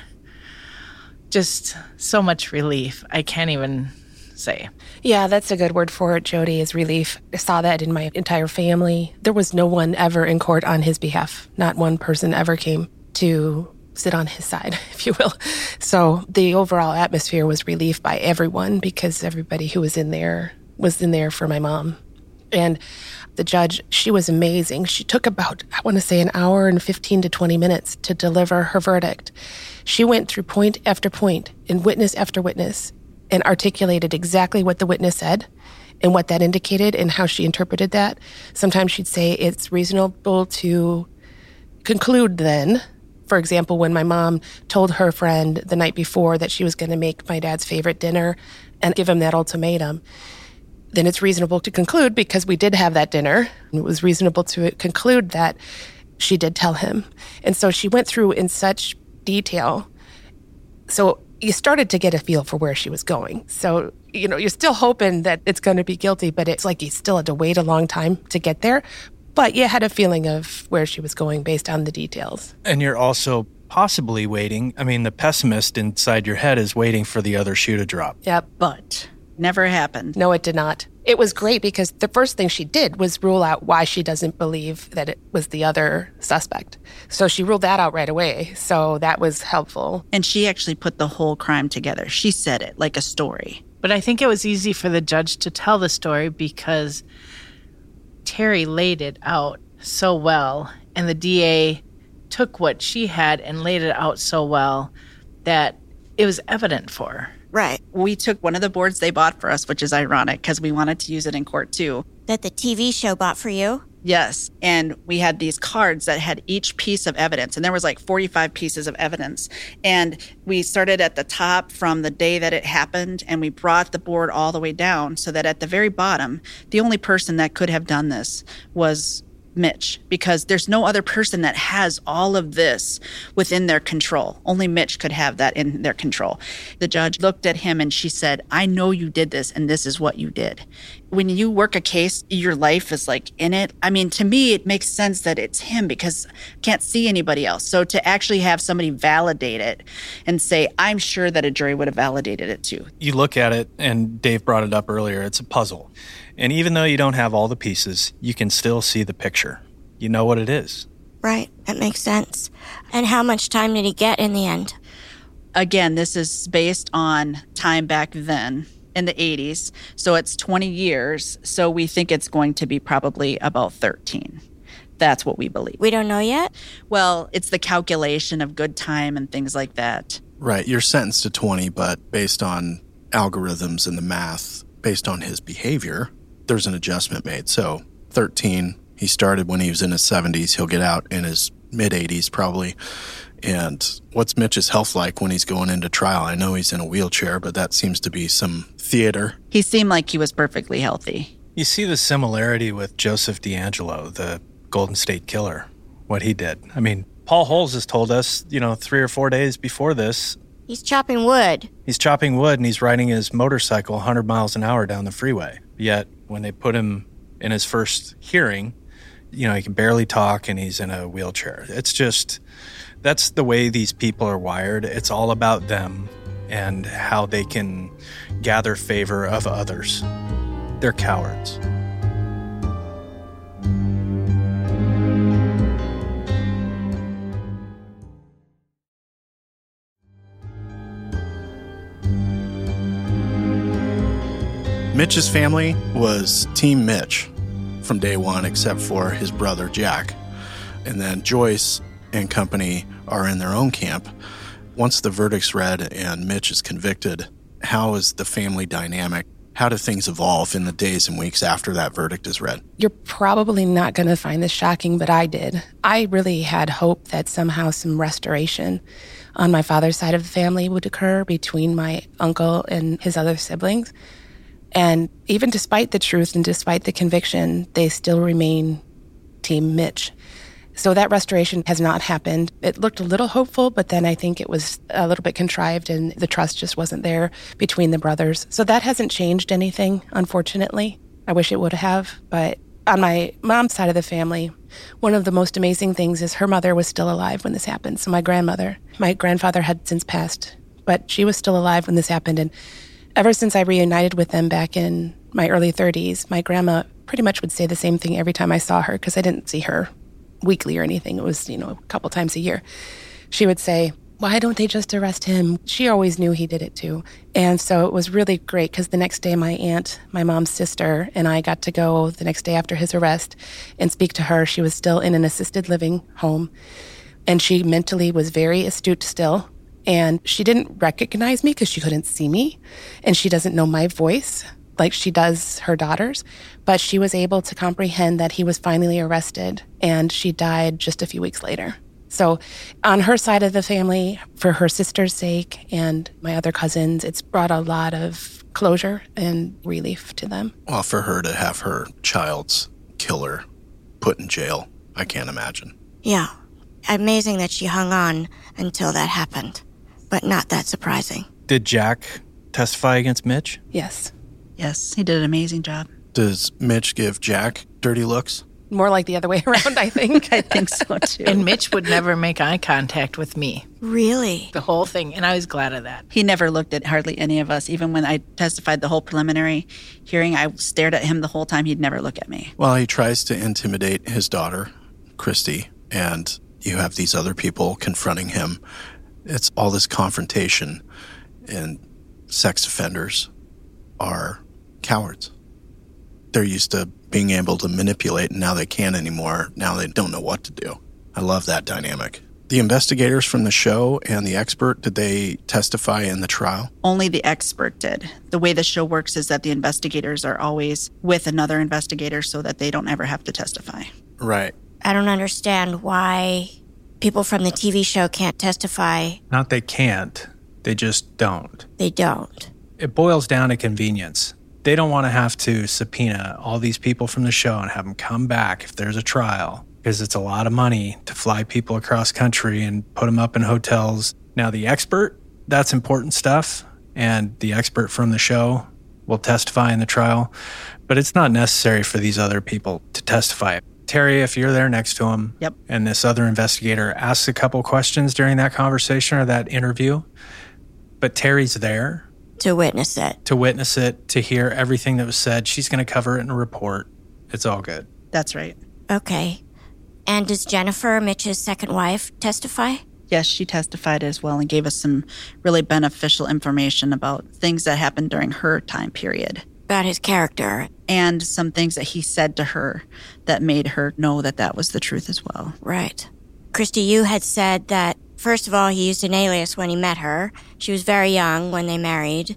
just so much relief. I can't even say. Yeah, that's a good word for it, Jody, is relief. I saw that in my entire family. There was no one ever in court on his behalf. Not one person ever came to sit on his side, if you will. So the overall atmosphere was relief by everyone, because everybody who was in there for my mom. And the judge, she was amazing. She took about, I want to say, an hour and 15 to 20 minutes to deliver her verdict. She went through point after point and witness after witness and articulated exactly what the witness said and what that indicated and how she interpreted that. Sometimes she'd say it's reasonable to conclude then. For example, when my mom told her friend the night before that she was going to make my dad's favorite dinner and give him that ultimatum, then it's reasonable to conclude, because we did have that dinner, it was reasonable to conclude that she did tell him. And so she went through in such detail. So you started to get a feel for where she was going. So, you're still hoping that it's going to be guilty, but it's like you still had to wait a long time to get there. But you had a feeling of where she was going based on the details. And you're also possibly waiting. I mean, the pessimist inside your head is waiting for the other shoe to drop. Yep. But never happened. No, it did not. It was great because the first thing she did was rule out why she doesn't believe that it was the other suspect. So she ruled that out right away. So that was helpful. And she actually put the whole crime together. She said it like a story. But I think it was easy for the judge to tell the story because Terry laid it out so well, and the DA took what she had and laid it out so well that it was evident for her. Right. We took one of the boards they bought for us, which is ironic because we wanted to use it in court too. That the TV show bought for you? Yes. And we had these cards that had each piece of evidence. And there was like 45 pieces of evidence. And we started at the top from the day that it happened. And we brought the board all the way down so that at the very bottom, the only person that could have done this was Mitch, because there's no other person that has all of this within their control. Only Mitch could have that in their control. The judge looked at him and she said, I know you did this and this is what you did. When you work a case, your life is like in it. I mean, to me, it makes sense that it's him because I can't see anybody else. So to actually have somebody validate it and say, I'm sure that a jury would have validated it too. You look at it, and Dave brought it up earlier, it's a puzzle. And even though you don't have all the pieces, you can still see the picture. You know what it is. Right. That makes sense. And how much time did he get in the end? Again, this is based on time back then in the 80s. So it's 20 years. So we think it's going to be probably about 13. That's what we believe. We don't know yet? Well, it's the calculation of good time and things like that. Right. You're sentenced to 20, but based on algorithms and the math, based on his behavior, there's an adjustment made. So 13, he started when he was in his 70s. He'll get out in his mid-80s probably. And what's Mitch's health like when he's going into trial? I know he's in a wheelchair, but that seems to be some theater. He seemed like he was perfectly healthy. You see the similarity with Joseph DeAngelo, the Golden State Killer, what he did. I mean, Paul Holes has told us, 3 or 4 days before this, He's chopping wood. He's chopping wood and he's riding his motorcycle 100 miles an hour down the freeway. Yet, when they put him in his first hearing, he can barely talk and he's in a wheelchair. It's just, that's the way these people are wired. It's all about them and how they can gather favor of others. They're cowards. Mitch's family was Team Mitch from day one, except for his brother, Jack. And then Joyce and company are in their own camp. Once the verdict's read and Mitch is convicted, how is the family dynamic? How do things evolve in the days and weeks after that verdict is read? You're probably not going to find this shocking, but I did. I really had hope that somehow some restoration on my father's side of the family would occur between my uncle and his other siblings. And even despite the truth and despite the conviction, they still remain Team Mitch. So that restoration has not happened. It looked a little hopeful, but then I think it was a little bit contrived and the trust just wasn't there between the brothers. So that hasn't changed anything, unfortunately. I wish it would have. But on my mom's side of the family, one of the most amazing things is her mother was still alive when this happened. So my grandfather had since passed, but she was still alive when this happened. And ever since I reunited with them back in my early 30s, my grandma pretty much would say the same thing every time I saw her, because I didn't see her weekly or anything. It was, a couple times a year. She would say, why don't they just arrest him? She always knew he did it too. And so it was really great because the next day my aunt, my mom's sister, and I got to go the next day after his arrest and speak to her. She was still in an assisted living home, and she mentally was very astute still. And she didn't recognize me because she couldn't see me, and she doesn't know my voice like she does her daughters, but she was able to comprehend that he was finally arrested, and she died just a few weeks later. So on her side of the family, for her sister's sake and my other cousins, it's brought a lot of closure and relief to them. Well, for her to have her child's killer put in jail, I can't imagine. Yeah. Amazing that she hung on until that happened, but not that surprising. Did Jack testify against Mitch? Yes. Yes, he did an amazing job. Does Mitch give Jack dirty looks? More like the other way around, I think. I think so, too. And Mitch would never make eye contact with me, Really? the whole thing. And I was glad of that. He never looked at hardly any of us. Even when I testified the whole preliminary hearing, I stared at him the whole time. He'd never look at me. Well, he tries to intimidate his daughter, Christy, and you have these other people confronting him. It's all this confrontation, and sex offenders are cowards. They're used to being able to manipulate, and now they can't anymore. Now they don't know what to do. I love that dynamic. The investigators from the show and the expert, did they testify in the trial? Only the expert did. The way the show works is that the investigators are always with another investigator so that they don't ever have to testify. Right. I don't understand why people from the TV show can't testify. Not they can't. They just don't. They don't. It boils down to convenience. They don't want to have to subpoena all these people from the show and have them come back if there's a trial, because it's a lot of money to fly people across country and put them up in hotels. Now, the expert, that's important stuff, and the expert from the show will testify in the trial, but it's not necessary for these other people to testify. Terry, if you're there next to him, Yep. and this other investigator asks a couple questions during that conversation or that interview, but Terry's there To witness it. to witness it, to hear everything that was said. She's going to cover it in a report. It's all good. That's right. Okay. And does Jennifer, Mitch's second wife, testify? Yes, she testified as well and gave us some really beneficial information about things that happened during her time period About his character. and some things that he said to her that made her know that that was the truth as well. Right. Christy, you had said that, first of all, he used an alias when he met her. She was very young when they married.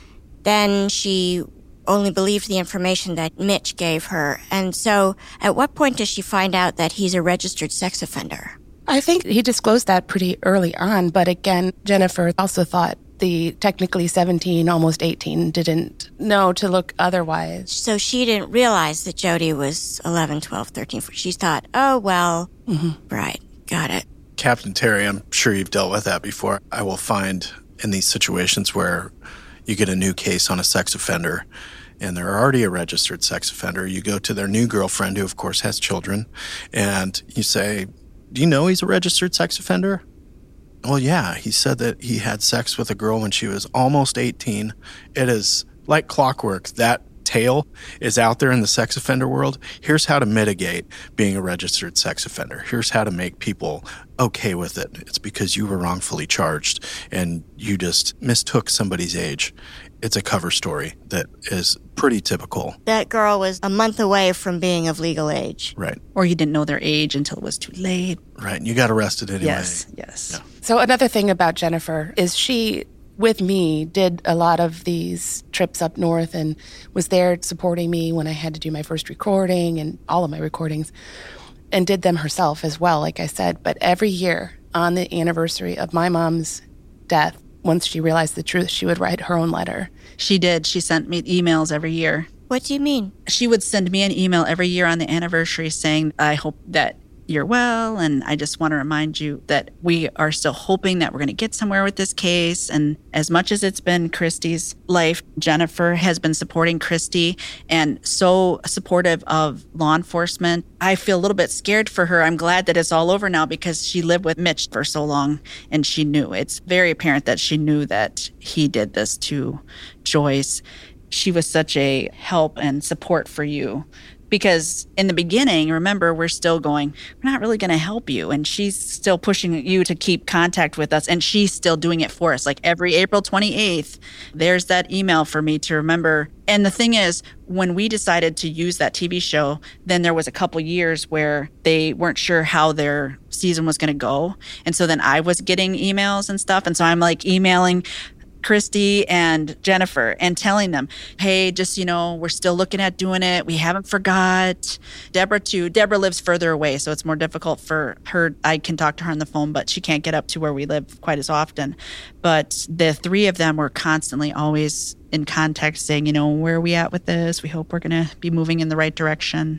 Then she only believed the information that Mitch gave her. And so, at what point does she find out that he's a registered sex offender? I think he disclosed that pretty early on, but again, Jennifer also thought the technically 17, almost 18, didn't know to look otherwise. So she didn't realize that Jody was 11, 12, 13. She thought, oh, well, right, got it. Captain Terry, I'm sure you've dealt with that before. I will find in these situations where you get a new case on a sex offender and they're already a registered sex offender. You go to their new girlfriend, who of course has children, and you say, do you know he's a registered sex offender? Well, yeah, he said that he had sex with a girl when she was almost 18. It is like clockwork. That tale is out there in the sex offender world. Here's how to mitigate being a registered sex offender. Here's how to make people okay with it. It's because you were wrongfully charged and you just mistook somebody's age. It's a cover story that is pretty typical. That girl was a month away from being of legal age. Right, Or he didn't know their age until it was too late. right. And you got arrested anyway. Yes. Yeah. So another thing about Jennifer is she, with me, did a lot of these trips up north and was there supporting me when I had to do my first recording and all of my recordings, and did them herself as well, like I said. But every year on the anniversary of my mom's death, once she realized the truth, she would write her own letter. She did. She sent me emails every year. What do you mean? She would send me an email every year on the anniversary saying, I hope that you're well, and I just want to remind you that we are still hoping that we're going to get somewhere with this case. And as much as it's been Christy's life, Jennifer has been supporting Christy and so supportive of law enforcement. I feel a little bit scared for her. I'm glad that it's all over now because she lived with Mitch for so long and she knew. It's very apparent that she knew that he did this to Joyce. She was such a help and support for you. Because in the beginning, remember, we're still going, we're not really going to help you. And she's still pushing you to keep contact with us. And she's still doing it for us. Like every April 28th, there's that email for me to remember. And the thing is, when we decided to use that TV show, then there was a couple years where they weren't sure how their season was going to go. And so then I was getting emails and stuff. And so I'm like emailing Christy and Jennifer and telling them, hey, just, we're still looking at doing it. We haven't forgot. Deborah too. Deborah lives further away, so it's more difficult for her. I can talk to her on the phone, but she can't get up to where we live quite as often. But the three of them were constantly always in contact saying, where are we at with this? We hope we're going to be moving in the right direction.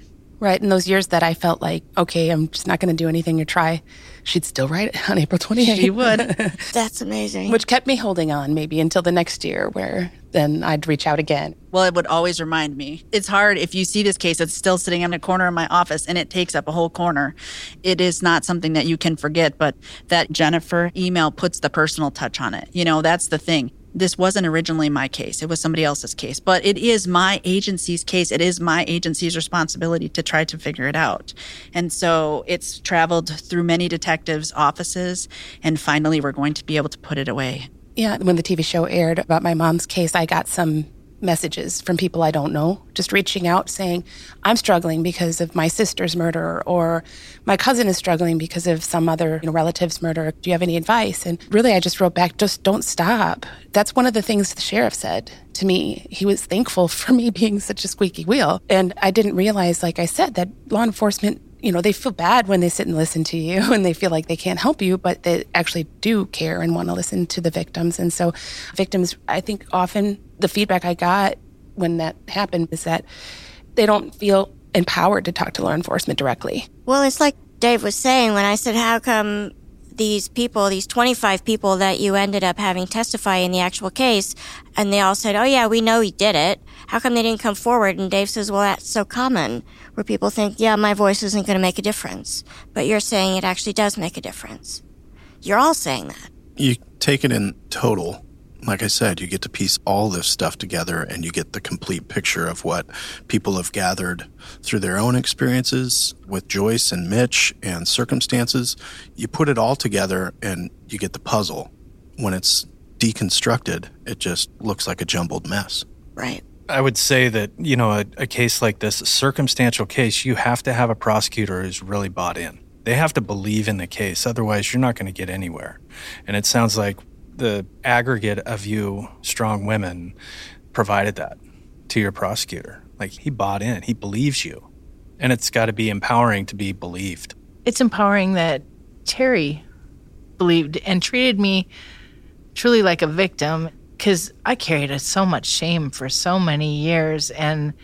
Right. In those years that I felt like, okay, I'm just not going to do anything or try, she'd still write it on April 28th. She would. That's amazing. Which kept me holding on maybe until the next year, where then I'd reach out again. Well, it would always remind me. It's hard if you see this case that's still sitting in a corner of my office and it takes up a whole corner. It is not something that you can forget, but that Jennifer email puts the personal touch on it. You know, that's the thing. This wasn't originally my case. It was somebody else's case, but it is my agency's case. It is my agency's responsibility to try to figure it out. And so it's traveled through many detectives' offices, and finally we're going to be able to put it away. Yeah, when the TV show aired about my mom's case, I got some messages from people I don't know, just reaching out saying, I'm struggling because of my sister's murder, or my cousin is struggling because of some other relative's murder. Do you have any advice? And really, I just wrote back, just don't stop. That's one of the things the sheriff said to me. He was thankful for me being such a squeaky wheel. And I didn't realize, like I said, that law enforcement, they feel bad when they sit and listen to you and they feel like they can't help you, but they actually do care and want to listen to the victims. And so victims, I think often the feedback I got when that happened is that they don't feel empowered to talk to law enforcement directly. Well, it's like Dave was saying when I said, how come these people, these 25 people that you ended up having testify in the actual case, and they all said, oh yeah, we know he did it. How come they didn't come forward? And Dave says, well, that's so common, where people think, yeah, my voice isn't going to make a difference. But you're saying it actually does make a difference. You're all saying that. You take it in total. Like I said, you get to piece all this stuff together and you get the complete picture of what people have gathered through their own experiences with Joyce and Mitch and circumstances. You put it all together and you get the puzzle. When it's deconstructed, it just looks like a jumbled mess. Right. I would say that, a case like this, a circumstantial case, you have to have a prosecutor who's really bought in. They have to believe in the case. Otherwise, you're not going to get anywhere. And it sounds like the aggregate of you strong women provided that to your prosecutor. Like, he bought in. He believes you. And it's got to be empowering to be believed. It's empowering that Terry believed and treated me truly like a victim, because I carried so much shame for so many years. And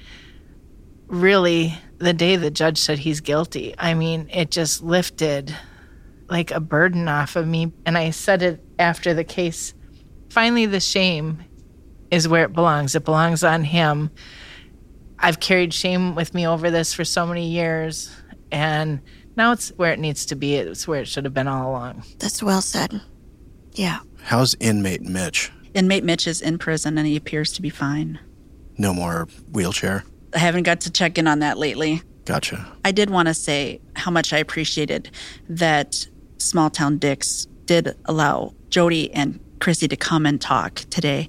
really, the day the judge said he's guilty, it just lifted like a burden off of me. And I said it after the case. Finally, the shame is where it belongs. It belongs on him. I've carried shame with me over this for so many years, and now it's where it needs to be. It's where it should have been all along. That's well said. Yeah. How's inmate Mitch? Inmate Mitch is in prison and he appears to be fine. No more wheelchair? I haven't got to check in on that lately. Gotcha. I did want to say how much I appreciated that Small Town Dix did allow Jody and Chrissy to come and talk today.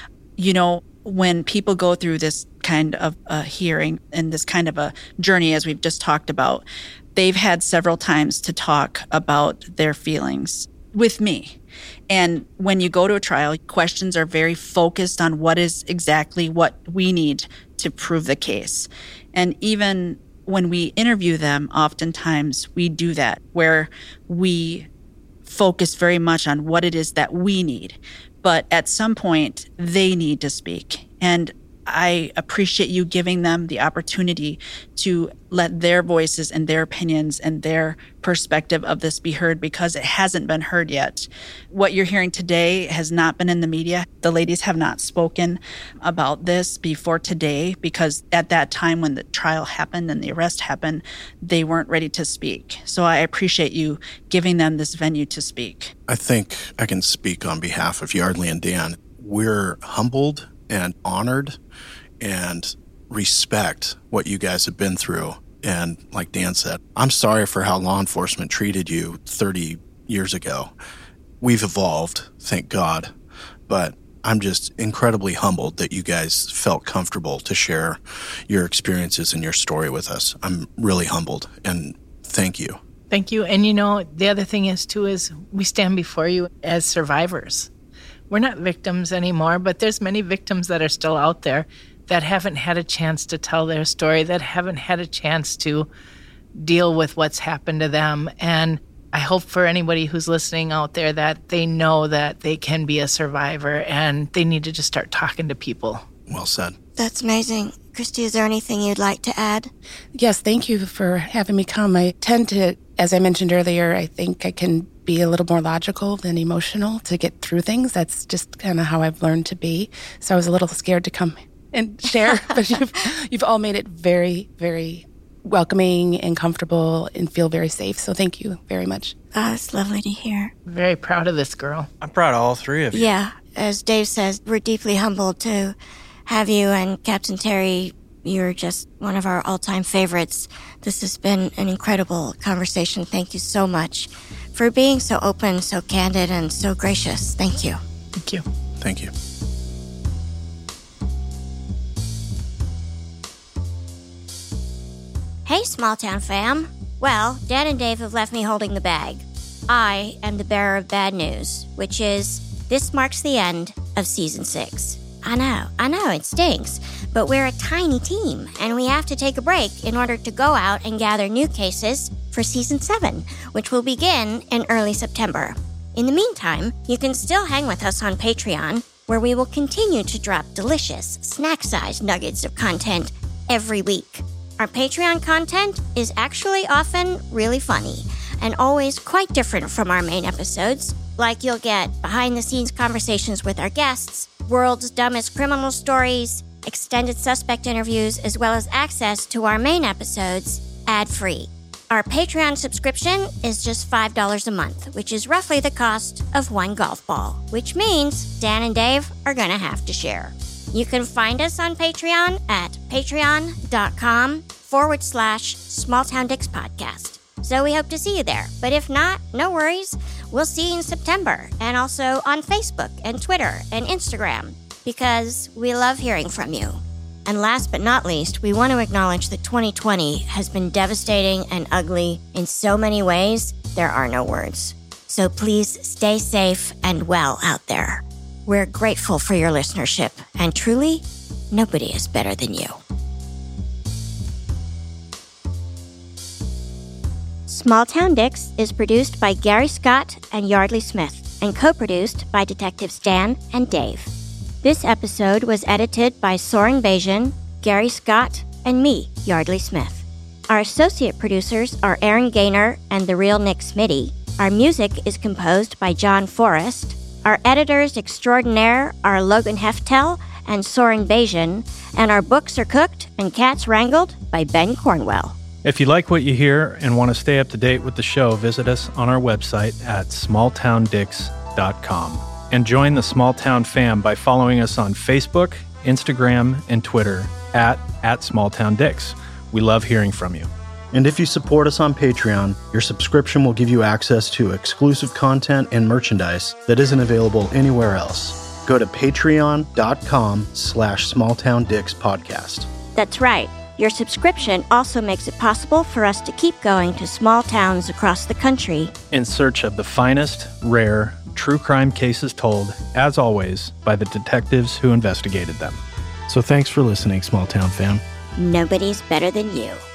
When people go through this kind of a hearing and this kind of a journey, as we've just talked about, they've had several times to talk about their feelings with me. And when you go to a trial, questions are very focused on what is exactly what we need to prove the case. And even when we interview them, oftentimes we do that, where we focus very much on what it is that we need. But at some point, they need to speak. And I appreciate you giving them the opportunity to let their voices and their opinions and their perspective of this be heard, because it hasn't been heard yet. What you're hearing today has not been in the media. The ladies have not spoken about this before today, because at that time when the trial happened and the arrest happened, they weren't ready to speak. So I appreciate you giving them this venue to speak. I think I can speak on behalf of Yardley and Dan. We're humbled and honored and respect what you guys have been through. And like Dan said, I'm sorry for how law enforcement treated you 30 years ago. We've evolved, thank God. But I'm just incredibly humbled that you guys felt comfortable to share your experiences and your story with us. I'm really humbled, and thank you. Thank you. And the other thing is we stand before you as survivors. We're not victims anymore, but there's many victims that are still out there that haven't had a chance to tell their story, that haven't had a chance to deal with what's happened to them. And I hope for anybody who's listening out there that they know that they can be a survivor and they need to just start talking to people. Well said. That's amazing. Christy, is there anything you'd like to add? Yes, thank you for having me come. I tend to, as I mentioned earlier, I think I can be a little more logical than emotional to get through things. That's just kind of how I've learned to be. So I was a little scared to come and share, but you've all made it very, very welcoming and comfortable and feel very safe. So thank you very much. It's lovely to hear. Very proud of this girl. I'm proud of all three of you. Yeah, as Dave says, we're deeply humbled to have you, and Captain Terry, you're just one of our all-time favorites. This has been an incredible conversation. Thank you so much for being so open, so candid, and so gracious. Thank you. Thank you. Thank you. Hey, small town fam. Well, Dan and Dave have left me holding the bag. I am the bearer of bad news, which is this marks the end of season 6. I know, it stinks, but we're a tiny team, and we have to take a break in order to go out and gather new cases for season 7, which will begin in early September. In the meantime, you can still hang with us on Patreon, where we will continue to drop delicious, snack-sized nuggets of content every week. Our Patreon content is actually often really funny, and always quite different from our main episodes. Like you'll get behind-the-scenes conversations with our guests, world's dumbest criminal stories, extended suspect interviews, as well as access to our main episodes ad-free. Our Patreon subscription is just $5 a month, which is roughly the cost of one golf ball, which means Dan and Dave are gonna have to share. You can find us on Patreon at patreon.com/SmallTownDicksPodcast. So we hope to see you there. But if not, no worries. We'll see you in September, and also on Facebook and Twitter and Instagram, because we love hearing from you. And last but not least, we want to acknowledge that 2020 has been devastating and ugly in so many ways, there are no words. So please stay safe and well out there. We're grateful for your listenership, and truly, nobody is better than you. Small Town Dicks is produced by Gary Scott and Yardley Smith, and co-produced by Detectives Dan and Dave. This episode was edited by Soren Bajan, Gary Scott, and me, Yardley Smith. Our associate producers are Aaron Gaynor and the real Nick Smitty. Our music is composed by John Forrest. Our editors extraordinaire are Logan Heftel and Soren Bajan, and our books are cooked and cats wrangled by Ben Cornwell. If you like what you hear and want to stay up to date with the show, visit us on our website at smalltowndicks.com. And join the Small Town fam by following us on Facebook, Instagram, and Twitter at SmallTownDicks. We love hearing from you. And if you support us on Patreon, your subscription will give you access to exclusive content and merchandise that isn't available anywhere else. Go to patreon.com/SmallTownDicksPodcast. That's right. Your subscription also makes it possible for us to keep going to small towns across the country in search of the finest, rare, true crime cases told, as always, by the detectives who investigated them. So thanks for listening, Small Town fam. Nobody's better than you.